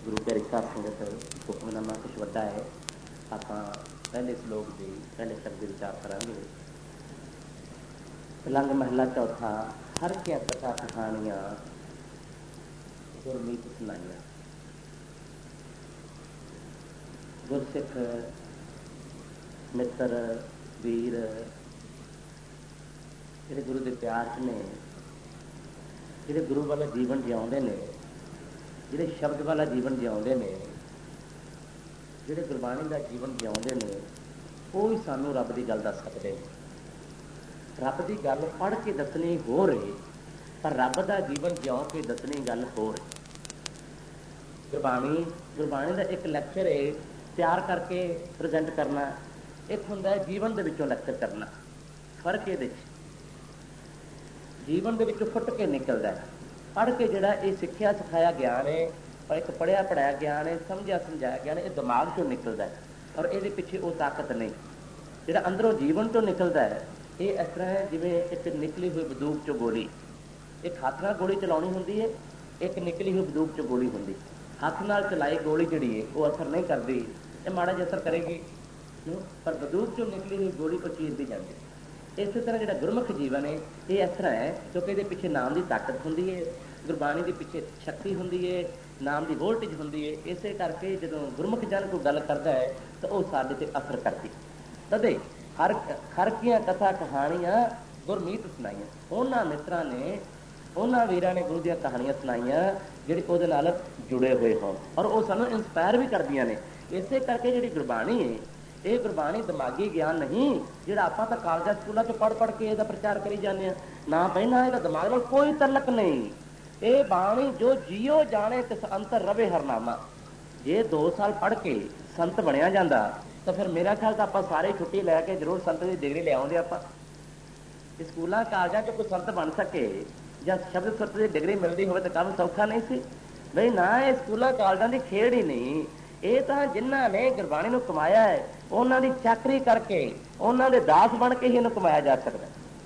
ਗੁਰੂ ਪਿਆਰੀ ਸਾਧ ਸੰਗਤ ਹੁਕਮਨਾਮਾ ਕੁਛ ਵੱਡਾ ਹੈ। ਆਪਾਂ ਪਹਿਲੇ ਸ਼ਲੋਕ ਦੀ ਪਹਿਲੇ ਸ਼ਬਦ ਦੇ ਵਿਚਾਰ ਕਰਾਂਗੇ। ਲੰਗ ਮਹਲਾ ਚੌਥਾ। ਹਰ ਕਿਆ ਕਥਾ ਕਹਾਣੀਆਂ ਗੁਰਮੀਤ ਸੁਣਾਈਆਂ। ਗੁਰਸਿੱਖ ਮਿੱਤਰ ਵੀਰ ਜਿਹੜੇ ਗੁਰੂ ਦੇ ਪਿਆਰ 'ਚ ਨੇ, ਜਿਹੜੇ ਗੁਰੂ ਵਾਲਾ ਜੀਵਨ ਜਿਉਂਦੇ ਨੇ, ਜਿਹੜੇ ਸ਼ਬਦ ਵਾਲਾ ਜੀਵਨ ਜਿਉਂਦੇ ਨੇ, ਜਿਹੜੇ ਗੁਰਬਾਣੀ ਦਾ ਜੀਵਨ ਜਿਉਂਦੇ ਨੇ, ਉਹ ਹੀ ਸਾਨੂੰ ਰੱਬ ਦੀ ਗੱਲ ਦੱਸ ਸਕਦੇ ਨੇ। ਰੱਬ ਦੀ ਗੱਲ ਪੜ੍ਹ ਕੇ ਦੱਸਣੀ ਹੋ ਰਹੀ, ਪਰ ਰੱਬ ਦਾ ਜੀਵਨ ਜਿਉਂ ਕੇ ਦੱਸਣੀ ਗੱਲ ਹੋ ਰਹੀ। ਗੁਰਬਾਣੀ ਦਾ ਇੱਕ ਲੈਕਚਰ ਹੈ ਤਿਆਰ ਕਰਕੇ ਪ੍ਰਜੈਂਟ ਕਰਨਾ, ਇੱਕ ਹੁੰਦਾ ਜੀਵਨ ਦੇ ਵਿੱਚੋਂ ਲੈਕਚਰ ਕਰਨਾ। ਫਰਕ ਇਹਦੇ 'ਚ ਜੀਵਨ ਦੇ ਵਿੱਚੋਂ ਫੁੱਟ ਕੇ ਨਿਕਲਦਾ। ਪੜ੍ਹ ਕੇ ਜਿਹੜਾ ਇਹ ਸਿੱਖਿਆ ਸਿਖਾਇਆ ਗਿਆਨ ਹੈ, ਪਰ ਇੱਕ ਪੜ੍ਹਿਆ ਪੜ੍ਹਾਇਆ ਗਿਆਨ ਹੈ, ਸਮਝਿਆ ਸਮਝਾਇਆ ਗਿਆਨ ਹੈ, ਇਹ ਦਿਮਾਗ 'ਚੋਂ ਨਿਕਲਦਾ ਔਰ ਇਹਦੇ ਪਿੱਛੇ ਉਹ ਤਾਕਤ ਨਹੀਂ। ਜਿਹੜਾ ਅੰਦਰੋਂ ਜੀਵਨ 'ਚੋਂ ਨਿਕਲਦਾ ਹੈ, ਇਹ ਇਸ ਤਰ੍ਹਾਂ ਹੈ ਜਿਵੇਂ ਇੱਕ ਨਿਕਲੀ ਹੋਈ ਬੰਦੂਕ 'ਚੋਂ ਗੋਲੀ। ਇੱਕ ਹੱਥ ਨਾਲ ਗੋਲੀ ਚਲਾਉਣੀ ਹੁੰਦੀ ਹੈ, ਇੱਕ ਨਿਕਲੀ ਹੋਈ ਬੰਦੂਕ 'ਚੋਂ ਗੋਲੀ ਹੁੰਦੀ। ਹੱਥ ਨਾਲ ਚਲਾਈ ਗੋਲੀ ਜਿਹੜੀ ਹੈ ਉਹ ਅਸਰ ਨਹੀਂ ਕਰਦੀ, ਇਹ ਮਾੜਾ ਜਿਹਾ ਅਸਰ ਕਰੇਗੀ, ਪਰ ਬੰਦੂਕ 'ਚੋਂ ਨਿਕਲੀ ਹੋਈ ਗੋਲੀ ਉਹ ਚੀਰਦੀ ਜਾਂਦੀ। ਇਸੇ ਤਰ੍ਹਾਂ ਜਿਹੜਾ ਗੁਰਮੁਖ ਜੀਵਨ ਹੈ ਇਹ ਇਸ ਤਰ੍ਹਾਂ ਹੈ, ਕਿਉਂਕਿ ਇਹਦੇ ਪਿੱਛੇ ਨਾਮ ਦੀ ਤਾਕਤ ਹੁੰਦੀ ਹੈ, ਗੁਰਬਾਣੀ ਦੇ ਪਿੱਛੇ ਸ਼ਕਤੀ ਹੁੰਦੀ ਹੈ, ਨਾਮ ਦੀ ਵੋਲਟੇਜ ਹੁੰਦੀ ਹੈ। ਇਸੇ ਕਰਕੇ ਜਦੋਂ ਗੁਰਮੁਖ ਜਨ ਕੋਈ ਗੱਲ ਕਰਦਾ ਹੈ ਤਾਂ ਉਹ ਸਾਡੇ 'ਤੇ ਅਸਰ ਕਰਦੀ। ਤਦੇ ਹਰ ਕੀਆਂ ਕਥਾ ਕਹਾਣੀਆਂ ਗੁਰਮੀਤ ਸੁਣਾਈਆਂ। ਉਹਨਾਂ ਮਿੱਤਰਾਂ ਨੇ, ਉਹਨਾਂ ਵੀਰਾਂ ਨੇ ਗੁਰੂ ਦੀਆਂ ਕਹਾਣੀਆਂ ਸੁਣਾਈਆਂ ਜਿਹੜੇ ਉਹਦੇ ਨਾਲ ਜੁੜੇ ਹੋਏ ਹੋਣ, ਔਰ ਉਹ ਸਾਨੂੰ ਇੰਸਪਾਇਰ ਵੀ ਕਰਦੀਆਂ ਨੇ। ਇਸੇ ਕਰਕੇ ਜਿਹੜੀ ਗੁਰਬਾਣੀ ਹੈ, ਇਹ ਗੁਰਬਾਣੀ ਦਿਮਾਗੀ ਗਿਆਨ ਨਹੀਂ ਜਿਹੜਾ ਆਪਾਂ ਤਾਂ ਕਾਲਜਾਂ ਸਕੂਲਾਂ 'ਚ ਪੜ੍ਹ ਕੇ ਇਹਦਾ ਪ੍ਰਚਾਰ ਕਰੀ ਜਾਂਦੇ ਹਾਂ। ਨਾ ਪਹਿਲਾਂ ਇਹਦਾ ਦਿਮਾਗ ਨਾਲ ਕੋਈ ਤਲਕ ਨਹੀਂ। ਇਹ ਬਾਣੀ ਜੋ ਜੀਓ ਜਾਣੇ ਤਿਸ ਅੰਤਰ ਰਵੇ ਹਰਨਾਮਾ। ਜੇ 2 ਸਾਲ ਪੜ੍ਹ ਕੇ ਸੰਤ ਬਣਿਆ ਜਾਂਦਾ ਤਾਂ ਫਿਰ ਮੇਰਾ ਖਿਆਲ ਤਾਂ ਆਪਾਂ ਸਾਰੇ ਛੁੱਟੀ ਲੈ ਕੇ ਜ਼ਰੂਰ ਸੰਤ ਦੀ ਡਿਗਰੀ ਲੈ ਆਉਂਦੇ। ਆਪਾਂ ਸਕੂਲਾਂ ਕਾਲਜਾਂ 'ਚ ਕੋਈ ਸੰਤ ਬਣ ਸਕੇ ਜਾਂ ਸ਼ਬਦ ਸੁਰਤ ਦੀ ਡਿਗਰੀ ਮਿਲਦੀ ਹੋਵੇ ਤਾਂ ਕੰਮ ਸੌਖਾ ਨਹੀਂ ਸੀ ਬਈ। ਨਾ, ਇਹ ਸਕੂਲਾਂ ਕਾਲਜਾਂ ਦੀ ਖੇਡ ਹੀ ਨਹੀਂ। ਇਹ ਤਾਂ ਜਿਨ੍ਹਾਂ ਨੇ ਗੁਰਬਾਣੀ ਨੂੰ ਕਮਾਇਆ ਹੈ ਉਹਨਾਂ ਦੀ ਚਾਕਰੀ ਕਰਕੇ, ਉਹਨਾਂ ਦੇ ਦਾਸ ਬਣ ਕੇ ਹੀ ਇਹਨੂੰ ਕਮਾਇਆ ਜਾ ਸਕਦਾ।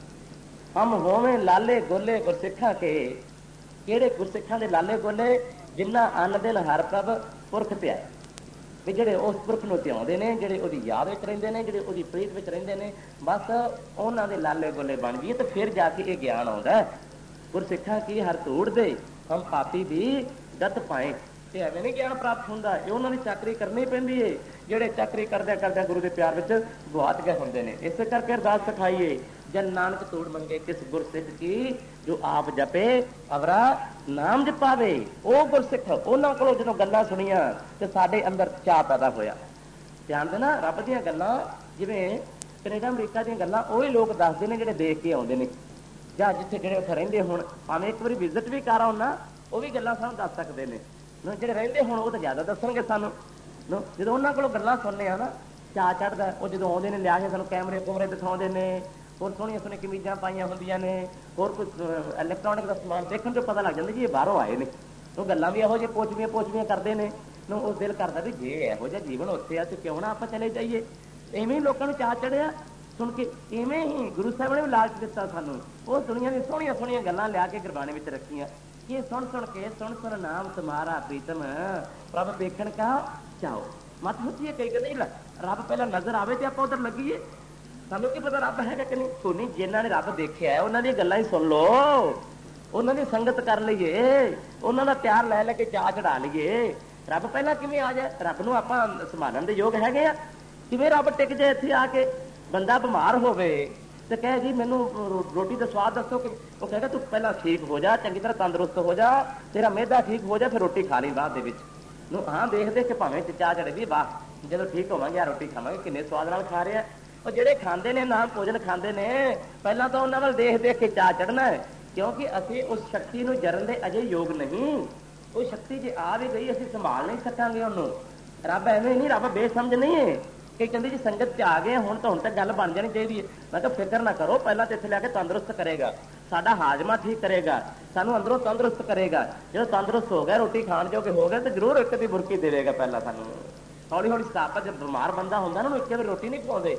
ਹਮ ਹੋਵੇਂ ਲਾਲੇ ਗੋਲੇ ਗੁਰਸਿੱਖਾਂ ਕੇ। ਕਿਹੜੇ ਗੁਰਸਿੱਖਾਂ ਦੇ ਲਾਲੇ ਗੋਲੇ? ਜਿਨ੍ਹਾਂ ਅੰਨ ਦਿਨ ਹਰ ਪ੍ਰਭ ਪੁਰਖ ਧਿਆਏ। ਵੀ ਜਿਹੜੇ ਉਸ ਪੁਰਖ ਨੂੰ ਧਿਆਉਂਦੇ ਨੇ, ਜਿਹੜੇ ਉਹਦੀ ਯਾਦ ਵਿੱਚ ਰਹਿੰਦੇ ਨੇ, ਜਿਹੜੇ ਉਹਦੀ ਪ੍ਰੀਤ ਵਿੱਚ ਰਹਿੰਦੇ ਨੇ, ਬਸ ਉਹਨਾਂ ਦੇ ਲਾਲੇ ਗੋਲੇ ਬਣ ਜਾਈਏ ਤਾਂ ਫਿਰ ਜਾ ਕੇ ਇਹ ਗਿਆਨ ਆਉਂਦਾ। ਗੁਰਸਿੱਖਾਂ ਕੀ ਹਰ ਧੂੜ ਦੇ ਹਮ ਪਾਪੀ ਦੀ ਗਤ ਪਾਏ। ਤੇ ਐਵੇਂ ਨਹੀਂ ਗਿਆਨ ਪ੍ਰਾਪਤ ਹੁੰਦਾ, ਇਹ ਉਹਨਾਂ ਦੀ ਚਾਕਰੀ ਕਰਨੀ ਪੈਂਦੀ ਹੈ ਜਿਹੜੇ ਚਾਕਰੀ ਕਰਦਿਆਂ ਕਰਦਿਆਂ ਗੁਰੂ ਦੇ ਪਿਆਰ ਵਿੱਚ ਗੁਆਚ ਗਏ ਹੁੰਦੇ ਨੇ। ਇਸੇ ਕਰਕੇ ਅਰਦਾਸ ਸਿਖਾਈਏ, ਜਨ ਨਾਨਕ ਤੋੜ ਮੰਗੇ ਕਿਸ ਗੁਰਸਿੱਖ ਕੀ, ਜੋ ਆਪ ਜਪੇ ਅਵਰਾ ਨਾਮ ਜਪਾਵੇ। ਉਹ ਗੁਰਸਿੱਖ, ਉਹਨਾਂ ਕੋਲੋਂ ਜਦੋਂ ਗੱਲਾਂ ਸੁਣੀਆਂ ਤੇ ਸਾਡੇ ਅੰਦਰ ਚਾਅ ਪੈਦਾ ਹੋਇਆ। ਧਿਆਨ ਦੇਣਾ, ਰੱਬ ਦੀਆਂ ਗੱਲਾਂ ਜਿਵੇਂ ਕੈਨੇਡਾ ਅਮਰੀਕਾ ਦੀਆਂ ਗੱਲਾਂ ਉਹੀ ਲੋਕ ਦੱਸਦੇ ਨੇ ਜਿਹੜੇ ਦੇਖ ਕੇ ਆਉਂਦੇ ਨੇ, ਜਾਂ ਜਿੱਥੇ ਜਿਹੜੇ ਉੱਥੇ ਰਹਿੰਦੇ ਹੋਣ, ਭਾਵੇਂ ਇੱਕ ਵਾਰੀ ਵਿਜ਼ਿਟ ਵੀ ਕਰ ਆਉਣ ਨਾ, ਉਹ ਵੀ ਗੱਲਾਂ ਸਾਨੂੰ ਦੱਸ ਸਕਦੇ ਨੇ। ਜਿਹੜੇ ਰਹਿੰਦੇ ਹੁਣ ਉਹ ਤਾਂ ਜ਼ਿਆਦਾ ਦੱਸਣਗੇ ਸਾਨੂੰ। ਜਦੋਂ ਉਹਨਾਂ ਕੋਲੋਂ ਗੱਲਾਂ ਸੁਣਨੇ ਆ ਨਾ, ਚਾਅ ਚੜ੍ਹਦਾ। ਉਹ ਜਦੋਂ ਆਉਂਦੇ ਨੇ ਲਿਆ ਕੇ ਸਾਨੂੰ ਕੈਮਰੇ ਕੁਮਰੇ ਦਿਖਾਉਂਦੇ ਨੇ, ਹੋਰ ਸੋਹਣੀਆਂ ਸੋਹਣੀਆਂ ਕਮੀਜ਼ਾਂ ਪਾਈਆਂ ਹੁੰਦੀਆਂ ਨੇ, ਹੋਰ ਕੁਝ ਇਲੈਕਟ੍ਰੋਨਿਕ ਦਾ ਸਮਾਨ ਦੇਖਣ ਤੋਂ ਪਤਾ ਲੱਗ ਜਾਂਦਾ ਜੀ ਇਹ ਬਾਹਰੋਂ ਆਏ ਨੇ। ਉਹ ਗੱਲਾਂ ਵੀ ਇਹੋ ਜਿਹੇ ਪੋਚਵੀਆਂ ਕਰਦੇ ਨੇ। ਉਹ ਦਿਲ ਕਰਦਾ ਵੀ ਜੇ ਇਹੋ ਜਿਹਾ ਜੀਵਨ ਉੱਥੇ ਆ ਤੇ ਕਿਉਂ ਨਾ ਆਪਾਂ ਚਲੇ ਜਾਈਏ। ਇਵੇਂ ਹੀ ਲੋਕਾਂ ਨੂੰ ਚਾਅ ਚੜਿਆ ਸੁਣ ਕੇ। ਇਵੇਂ ਹੀ ਗੁਰੂ ਸਾਹਿਬ ਨੇ ਵੀ ਲਾਲਚ ਦਿੱਤਾ ਸਾਨੂੰ। ਉਹ ਦੁਨੀਆ ਦੀਆਂ ਸੋਹਣੀਆਂ ਸੋਹਣੀਆਂ ਗੱਲਾਂ ਲਿਆ ਕੇ ਗੁਰਬਾਣੀ ਵਿੱਚ ਰੱਖੀਆਂ। ਇਹ ਸੁਣ ਕੇ ਸੁਣ ਨਾਮ ਤੁਮਾਰਾ ਪ੍ਰੀਤਮ ਪ੍ਰਭ ਵੇਖਣ ਕਾ ਚਾਓ। ਮਤ ਸੋਚੀਏ ਕਈ ਕਹਿੰਦੇ ਰੱਬ ਪਹਿਲਾਂ ਨਜ਼ਰ ਆਵੇ ਤੇ ਆਪਾਂ ਉਧਰ ਲੱਗੀਏ। ਸਾਨੂੰ ਕੀ ਪਤਾ ਰੱਬ ਹੈਗਾ ਕਿ ਨਹੀਂ। ਸੁਣੀ, ਜਿਨ੍ਹਾਂ ਨੇ ਰੱਬ ਦੇਖਿਆ ਉਹਨਾਂ ਦੀਆਂ ਗੱਲਾਂ ਹੀ ਸੁਣ ਲਓ, ਉਹਨਾਂ ਦੀ ਸੰਗਤ ਕਰ ਲਈਏ, ਉਹਨਾਂ ਦਾ ਪਿਆਰ ਲੈ ਲੈ ਕੇ ਚਾਅ ਚੜਾ ਲਈਏ। ਰੱਬ ਪਹਿਲਾਂ ਕਿਵੇਂ ਆ ਜਾਏ? ਰੱਬ ਨੂੰ ਆਪਾਂ ਸੰਭਾਲਣ ਦੇ ਯੋਗ ਹੈਗੇ ਆ? ਕਿਵੇਂ ਰੱਬ ਟਿਕ ਜਾਏ ਇੱਥੇ ਆ ਕੇ? ਬੰਦਾ ਬਿਮਾਰ ਹੋਵੇ ਤੇ ਕਹੇ ਜੀ ਮੈਨੂੰ ਰੋਟੀ ਦਾ ਸਵਾਦ ਦੱਸੋ, ਕਿ ਉਹ ਕਹੇਗਾ ਤੂੰ ਪਹਿਲਾਂ ਠੀਕ ਹੋ ਜਾ, ਚੰਗੀ ਤਰ੍ਹਾਂ ਤੰਦਰੁਸਤ ਹੋ ਜਾ, ਤੇਰਾ ਮਿਹਦਾ ਠੀਕ ਹੋ ਜਾ, ਫਿਰ ਰੋਟੀ ਖਾ ਲਈ ਬਾਅਦ ਦੇ ਵਿੱਚ। ਹਾਂ, ਦੇਖ ਦੇਖ ਕੇ ਭਾਵੇਂ ਚਾਹ ਚੜੇ ਵੀ ਵਾਹ, ਜਦੋਂ ਠੀਕ ਹੋਵਾਂਗੇ ਆ ਰੋਟੀ ਖਾਵਾਂਗੇ, ਕਿੰਨੇ ਸਵਾਦ ਨਾਲ ਖਾ ਰਿਹਾ। ਉਹ ਜਿਹੜੇ ਖਾਂਦੇ ਨੇ ਨਾਮ ਭੋਜਨ ਖਾਂਦੇ ਨੇ, ਪਹਿਲਾਂ ਤਾਂ ਉਹਨਾਂ ਵੱਲ ਦੇਖ ਦੇਖ ਕੇ ਚਾਹ ਚੜਨਾ ਹੈ, ਕਿਉਂਕਿ ਅਸੀਂ ਉਸ ਸ਼ਕਤੀ ਨੂੰ ਜਰਨ ਦੇ ਅਜੇ ਯੋਗ ਨਹੀਂ। ਉਹ ਸ਼ਕਤੀ ਜੇ ਆ ਵੀ ਗਈ ਅਸੀਂ ਸੰਭਾਲ ਨਹੀਂ ਸਕਾਂਗੇ ਉਹਨੂੰ। ਰੱਬ ਐਵੇਂ ਨਹੀਂ, ਰੱਬ ਬੇਸਮਝ ਨਹੀਂ ਹੈ। ਕਈ ਕਹਿੰਦੇ ਜੀ ਸੰਗਤ 'ਚ ਆ ਗਏ ਹੁਣ ਤਾਂ ਗੱਲ ਬਣ ਜਾਣੀ ਚਾਹੀਦੀ ਹੈ। ਮੈਂ ਕਿਹਾ ਫਿਕਰ ਨਾ ਕਰੋ, ਪਹਿਲਾਂ ਤਾਂ ਇੱਥੇ ਲਿਆ ਕੇ ਤੰਦਰੁਸਤ ਕਰੇਗਾ, ਸਾਡਾ ਹਾਜ਼ਮਾ ਠੀਕ ਕਰੇਗਾ, ਸਾਨੂੰ ਅੰਦਰੋਂ ਤੰਦਰੁਸਤ ਕਰੇਗਾ। ਜਦੋਂ ਤੰਦਰੁਸਤ ਹੋ ਗਿਆ, ਰੋਟੀ ਖਾਣ ਜੋਗੇ ਹੋ ਗਏ, ਤਾਂ ਜ਼ਰੂਰ ਇੱਕ ਦੀ ਬੁਰਕੀ ਦੇਵੇਗਾ। ਪਹਿਲਾਂ ਸਾਨੂੰ ਹੌਲੀ ਹੌਲੀ ਸਥਾਪਤ, ਜਦ ਬਿਮਾਰ ਬੰਦਾ ਹੁੰਦਾ ਨਾ, ਉਹਨੂੰ ਇੱਕ ਵਾਰੀ ਰੋਟੀ ਨਹੀਂ ਖਵਾਉਂਦੇ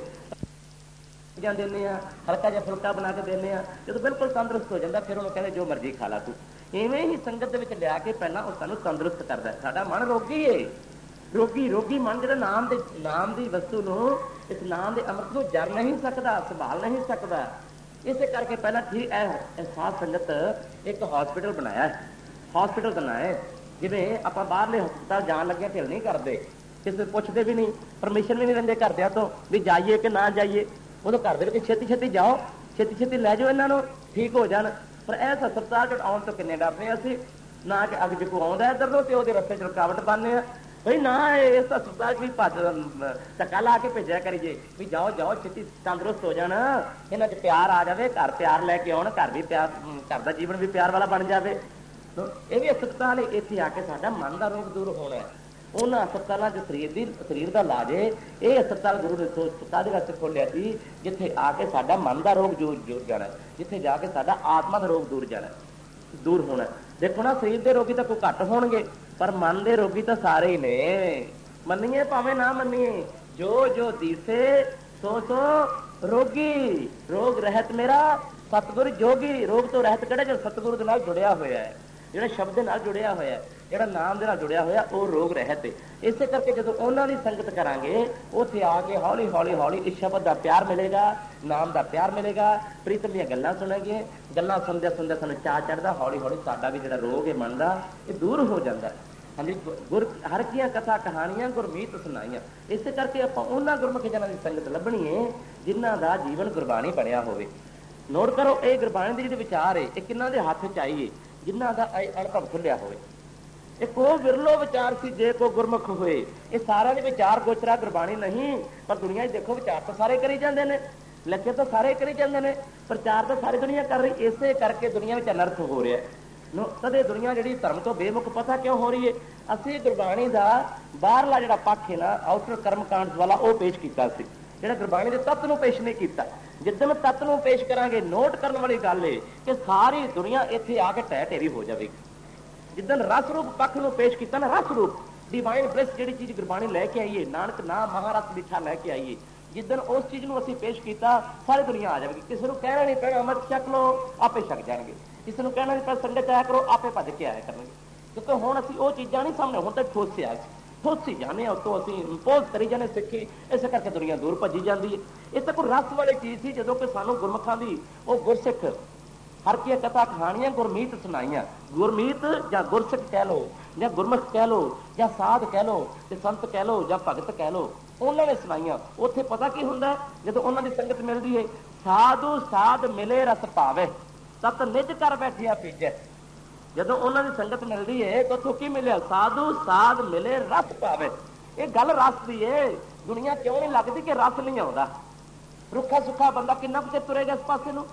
ਦਿੰਦੇ ਆ, ਹਲਕਾ ਜਿਹਾ ਫੁਲਕਾ ਬਣਾ ਕੇ ਦਿੰਦੇ ਆ। ਜਦੋਂ ਬਿਲਕੁਲ ਤੰਦਰੁਸਤ ਹੋ ਜਾਂਦਾ ਫਿਰ ਉਹਨੂੰ ਕਹਿੰਦੇ ਜੋ ਮਰਜ਼ੀ ਖਾ ਲਾ ਤੂੰ। ਇਵੇਂ ਹੀ ਸੰਗਤ ਦੇ ਵਿੱਚ ਲਿਆ ਕੇ ਪਹਿਲਾਂ ਉਹ ਸਾਨੂੰ ਤੰਦਰੁਸਤ ਕਰਦਾ। ਸਾਡਾ ਮਨ ਰੋਗੀ ਏ, ਰੋਗੀ ਮਨ ਜਿਹੜਾ ਨਾਮ ਦੀ ਵਸਤੂ ਨੂੰ, ਇਸ ਨਾਮ ਦੇ ਅੰਮ੍ਰਿਤ ਨੂੰ ਜਰ ਨਹੀਂ ਸਕਦਾ, ਸੰਭਾਲ ਨਹੀਂ ਸਕਦਾ। ਇਸੇ ਕਰਕੇ ਪਹਿਲਾਂ ਠੀਕ ਇਹ ਸਾਧ ਸੰਗਤ ਇੱਕ ਹਸਪੀਟਲ ਬਣਾਇਆ, ਹਸਪੀਟਲ ਬਣਾਇਆ। ਜਿਵੇਂ ਆਪਾਂ ਬਾਹਰਲੇ ਹਸਪਤਾਲ ਜਾਣ ਲੱਗਿਆ ਢਿੱਲ ਨਹੀਂ ਕਰਦੇ, ਕਿਸੇ ਪੁੱਛਦੇ ਵੀ ਨਹੀਂ, ਪਰਮਿਸ਼ਨ ਵੀ ਨਹੀਂ ਦਿੰਦੇ ਘਰਦਿਆਂ ਤੋਂ ਵੀ ਜਾਈਏ ਕਿ ਨਾ ਜਾਈਏ। ਉਦੋਂ ਘਰ ਦੇ ਵਿੱਚ ਛੇਤੀ ਛੇਤੀ ਜਾਓ, ਛੇਤੀ ਛੇਤੀ ਲੈ ਜਾਓ ਇਹਨਾਂ ਨੂੰ, ਠੀਕ ਹੋ ਜਾਣ। ਪਰ ਇਸ ਹਸਪਤਾਲ 'ਚ ਆਉਣ ਤੋਂ ਕਿੰਨੇ ਡਰਦੇ ਅਸੀਂ, ਨਾ ਕਿ ਅੱਗ ਜੇ ਕੋਈ ਆਉਂਦਾ ਇੱਧਰ ਤੋਂ ਤੇ ਉਹਦੇ ਰਸਤੇ 'ਚ ਰੁਕਾਵਟ ਪਾਉਂਦੇ ਆ ਬਈ ਨਾ, ਇਸ ਹਸਪਤਾਲ 'ਚ ਵੀ ਧੱਕਾ ਲਾ ਕੇ ਭੇਜਿਆ ਕਰੀਏ ਵੀ ਜਾਓ ਜਾਓ ਛੇਤੀ ਤੰਦਰੁਸਤ ਹੋ ਜਾਣ, ਇਹਨਾਂ 'ਚ ਪਿਆਰ ਆ ਜਾਵੇ, ਘਰ ਪਿਆਰ ਲੈ ਕੇ ਆਉਣ, ਘਰ ਵੀ ਪਿਆਰ, ਘਰ ਦਾ ਜੀਵਨ ਵੀ ਪਿਆਰ ਵਾਲਾ ਬਣ ਜਾਵੇ। ਇਹ ਵੀ ਹਸਪਤਾਲ ਇੱਥੇ ਆ ਕੇ ਸਾਡਾ ਮਨ ਦਾ ਰੋਗ ਦੂਰ ਹੋਣਾ ਹੈ। ਉਹਨਾਂ ਹਸਪਤਾਲਾਂ 'ਚ ਸਰੀਰ ਦਾ ਇਲਾਜ ਹੈ। ਇਹ ਹਸਪਤਾਲ ਗੁਰੂ ਨੇ ਕਾਹਦੇ ਵਾਸਤੇ ਖੋਲਿਆ ਸੀ? ਜਿੱਥੇ ਆ ਕੇ ਸਾਡਾ ਮਨ ਦਾ ਰੋਗ ਜੂਰ ਜਾਣਾ, ਜਿੱਥੇ ਜਾ ਕੇ ਸਾਡਾ ਆਤਮਾ ਦਾ ਰੋਗ ਦੂਰ ਹੋਣਾ। ਦੇਖੋ ਨਾ, ਸਰੀਰ ਦੇ ਰੋਗੀ ਤਾਂ ਕੋਈ ਘੱਟ ਹੋਣਗੇ, ਪਰ ਮਨ ਦੇ ਰੋਗੀ ਤਾਂ ਸਾਰੇ ਹੀ ਨੇ। ਮੰਨੀਏ ਭਾਵੇਂ ਨਾ ਮੰਨੀਏ, ਜੋ ਜੋ ਦੀਸੇ ਸੋ ਸੋ ਰੋਗੀ, ਰੋਗ ਰਹਿਤ ਮੇਰਾ ਸਤਿਗੁਰ ਜੋਗੀ। ਰੋਗ ਤੋਂ ਰਹਿਤ ਕਿਹੜਾ? ਜੋ ਸਤਿਗੁਰੂ ਦੇ ਨਾਲ ਜੁੜਿਆ ਹੋਇਆ ਹੈ, ਜਿਹੜਾ ਸ਼ਬਦ ਦੇ ਨਾਲ ਜੁੜਿਆ ਹੋਇਆ, ਜਿਹੜਾ ਨਾਮ ਦੇ ਨਾਲ ਜੁੜਿਆ ਹੋਇਆ, ਉਹ ਰੋਗ ਰਹਿਤ ਹੈ। ਇਸੇ ਕਰਕੇ ਜਦੋਂ ਉਹਨਾਂ ਦੀ ਸੰਗਤ ਕਰਾਂਗੇ, ਉੱਥੇ ਆ ਕੇ ਹੌਲੀ ਹੌਲੀ ਹੌਲੀ ਇਸ ਸ਼ਬਦ ਦਾ ਪਿਆਰ ਮਿਲੇਗਾ, ਨਾਮ ਦਾ ਪਿਆਰ ਮਿਲੇਗਾ, ਪ੍ਰੀਤਮ ਦੀਆਂ ਗੱਲਾਂ ਸੁਣਾਂਗੇ। ਗੱਲਾਂ ਸੁਣਦਿਆਂ ਸੁਣਦਿਆਂ ਸਾਨੂੰ ਚਾਅ ਚੜ੍ਹਦਾ, ਹੌਲੀ ਹੌਲੀ ਸਾਡਾ ਵੀ ਜਿਹੜਾ ਰੋਗ ਹੈ ਮਨ ਦਾ, ਇਹ ਦੂਰ ਹੋ ਜਾਂਦਾ। ਹਾਂਜੀ, ਹਰ ਕੀਆਂ ਕਥਾ ਕਹਾਣੀਆਂ ਗੁਰਮੀਤ ਸੁਣਾਈਆਂ। ਇਸੇ ਕਰਕੇ ਆਪਾਂ ਉਹਨਾਂ ਗੁਰਮੁਖ ਜਨਾਂ ਦੀ ਸੰਗਤ ਲੱਭਣੀ ਹੈ ਜਿਨ੍ਹਾਂ ਦਾ ਜੀਵਨ ਗੁਰਬਾਣੀ ਬਣਿਆ ਹੋਵੇ। ਨੋਟ ਕਰੋ, ਇਹ ਗੁਰਬਾਣੀ ਦੇ ਜਿਹੜੇ ਵਿਚਾਰ ਹੈ, ਇਹ ਕਿਹਨਾਂ ਦੇ ਹੱਥ 'ਚ ਆਈਏ? ਜਿਨ੍ਹਾਂ ਦਾ ਅਨੁਭਵ ਖੁੱਲਿਆ ਹੋਵੇ। ਇਹ ਕੋ ਵਿਰਲੋ ਵਿਚਾਰ ਸੀ ਜੇ ਕੋ ਗੁਰਮੁਖ ਹੋਏ। ਇਹ ਸਾਰਿਆਂ ਦੇ ਵਿਚਾਰ ਗੋਚਰਾ ਗੁਰਬਾਣੀ ਨਹੀਂ, ਪਰ ਦੁਨੀਆ 'ਚ ਦੇਖੋ ਵਿਚਾਰ ਤਾਂ ਸਾਰੇ ਕਰੀ ਜਾਂਦੇ ਨੇ, ਲੱਗੇ ਤਾਂ ਸਾਰੇ ਕਰੀ ਜਾਂਦੇ ਨੇ, ਪ੍ਰਚਾਰ ਤਾਂ ਸਾਰੀ ਦੁਨੀਆ ਕਰ ਰਹੀ। ਇਸੇ ਕਰਕੇ ਦੁਨੀਆ ਵਿੱਚ ਅਨਰਥ ਹੋ ਰਿਹਾ। ਕਦੇ ਦੁਨੀਆ ਜਿਹੜੀ ਧਰਮ ਤੋਂ ਬੇਮੁਖ ਪਤਾ ਕਿਉਂ ਹੋ ਰਹੀ ਹੈ? ਅਸੀਂ ਗੁਰਬਾਣੀ ਦਾ ਬਾਹਰਲਾ ਜਿਹੜਾ ਪੱਖ ਹੈ ਨਾ, ਆਊਟਰ ਕਰਮਕਾਂਡ ਵਾਲਾ, ਉਹ ਪੇਸ਼ ਕੀਤਾ ਸੀ। ਜਿਹੜਾ ਗੁਰਬਾਣੀ ਦੇ ਤੱਤ ਨੂੰ ਪੇਸ਼ ਨਹੀਂ ਕੀਤਾ। ਜਿੱਦਣ ਤੱਤ ਨੂੰ ਪੇਸ਼ ਕਰਾਂਗੇ, ਨੋਟ ਕਰਨ ਵਾਲੀ ਗੱਲ ਹੈ ਕਿ ਸਾਰੀ ਦੁਨੀਆ ਇੱਥੇ ਆ ਕੇ ਢਹਿ ਢੇਰੀ ਹੋ ਜਾਵੇਗੀ। ਜਿੱਦਣ ਰਸ ਰੂਪ ਪੱਖ ਨੂੰ ਪੇਸ਼ ਕੀਤਾ ਨਾ, ਰਸ ਰੂਪ ਡਿਵਾਈਨ ਬਲਿਸ ਜਿਹੜੀ ਚੀਜ਼ ਗੁਰਬਾਣੀ ਲੈ ਕੇ ਆਈਏ, ਨਾਨਕ ਨਾਮ ਮਹਾਰਸ ਮਿੱਠਾ ਲੈ ਕੇ ਆਈਏ, ਜਿੱਦਣ ਉਸ ਚੀਜ਼ ਨੂੰ ਅਸੀਂ ਪੇਸ਼ ਕੀਤਾ, ਸਾਰੀ ਦੁਨੀਆ ਆ ਜਾਵੇਗੀ। ਕਿਸੇ ਨੂੰ ਕਹਿਣਾ ਨਹੀਂ ਪੈਣਾ ਅੰਮ੍ਰਿਤ ਛਕ ਲਓ, ਆਪੇ ਛਕ ਜਾਣਗੇ। ਕਿਸੇ ਨੂੰ ਕਹਿਣਾ ਨਹੀਂ ਪੈਣਾ ਸੰਗਤ ਆਇਆ ਕਰੋ, ਆਪੇ ਭੱਜ ਕੇ ਆਇਆ ਕਰਨਗੇ। ਕਿਉਂਕਿ ਹੁਣ ਅਸੀਂ ਉਹ ਚੀਜ਼ਾਂ ਨਹੀਂ ਸਾਹਮਣੇ, ਹੁਣ ਤਾਂ ਠੋਸਿਆ ਠੋਸੀ ਜਾਂਦੇ ਹਾਂ, ਉੱਤੋਂ ਅਸੀਂ ਇੰਪੋਜ਼ ਕਰੀ ਜਾਂਦੇ ਸਿੱਖੀ। ਇਸੇ ਕਰਕੇ ਦੁਨੀਆ ਦੂਰ ਭੱਜੀ ਜਾਂਦੀ ਹੈ। ਇਹ ਤਾਂ ਕੋਈ ਰਸ ਵਾਲੀ ਚੀਜ਼ ਸੀ, ਜਦੋਂ ਕਿ ਸਾਨੂੰ ਗੁਰਮੁਖਾਂ ਦੀ ਉਹ ਗੁਰਸਿੱਖ ਹਰ ਕੀ ਕਥਾ ਕਹਾਣੀਆਂ ਗੁਰਮੀਤ ਸੁਣਾਈਆਂ। ਗੁਰਮੀਤ ਜਾਂ ਗੁਰਸਿੱਖ ਕਹਿ ਲਓ, ਜਾਂ ਗੁਰਮੁਖ ਕਹਿ ਲਓ, ਜਾਂ ਸਾਧ ਕਹਿ ਲਓ, ਤੇ ਸੰਤ ਕਹਿ ਲਓ, ਜਾਂ ਭਗਤ ਕਹਿ ਲਓ, ਉਹਨਾਂ ਨੇ ਸੁਣਾਈਆਂ। ਉੱਥੇ ਪਤਾ ਕੀ ਹੁੰਦਾ? ਜਦੋਂ ਉਹਨਾਂ ਦੀ ਸੰਗਤ ਮਿਲਦੀ ਹੈ, ਸਾਧੂ ਸਾਧ ਮਿਲੇ ਰਸ ਪਾਵੇ, ਤਤ ਨਿਜ ਕਰ ਬੈਠਿਆ ਪੀਜੈ। ਜਦੋਂ ਉਹਨਾਂ ਦੀ ਸੰਗਤ ਮਿਲਦੀ ਹੈ ਤਾਂ ਉੱਥੋਂ ਕੀ ਮਿਲਿਆ? ਸਾਧੂ ਸਾਧ ਮਿਲੇ ਰਸ ਪਾਵੇ। ਇਹ ਗੱਲ ਰਸ ਦੀ ਏ। ਦੁਨੀਆ ਕਿਉਂ ਨਹੀਂ ਲੱਗਦੀ ਕਿ ਰਸ ਨਹੀਂ ਆਉਂਦਾ? ਰੁੱਖਾ ਸੁੱਖਾ ਬੰਦਾ ਕਿੰਨਾ ਕੁ ਚਿਰ ਤੁਰੇਗਾ ਇਸ ਪਾਸੇ ਨੂੰ?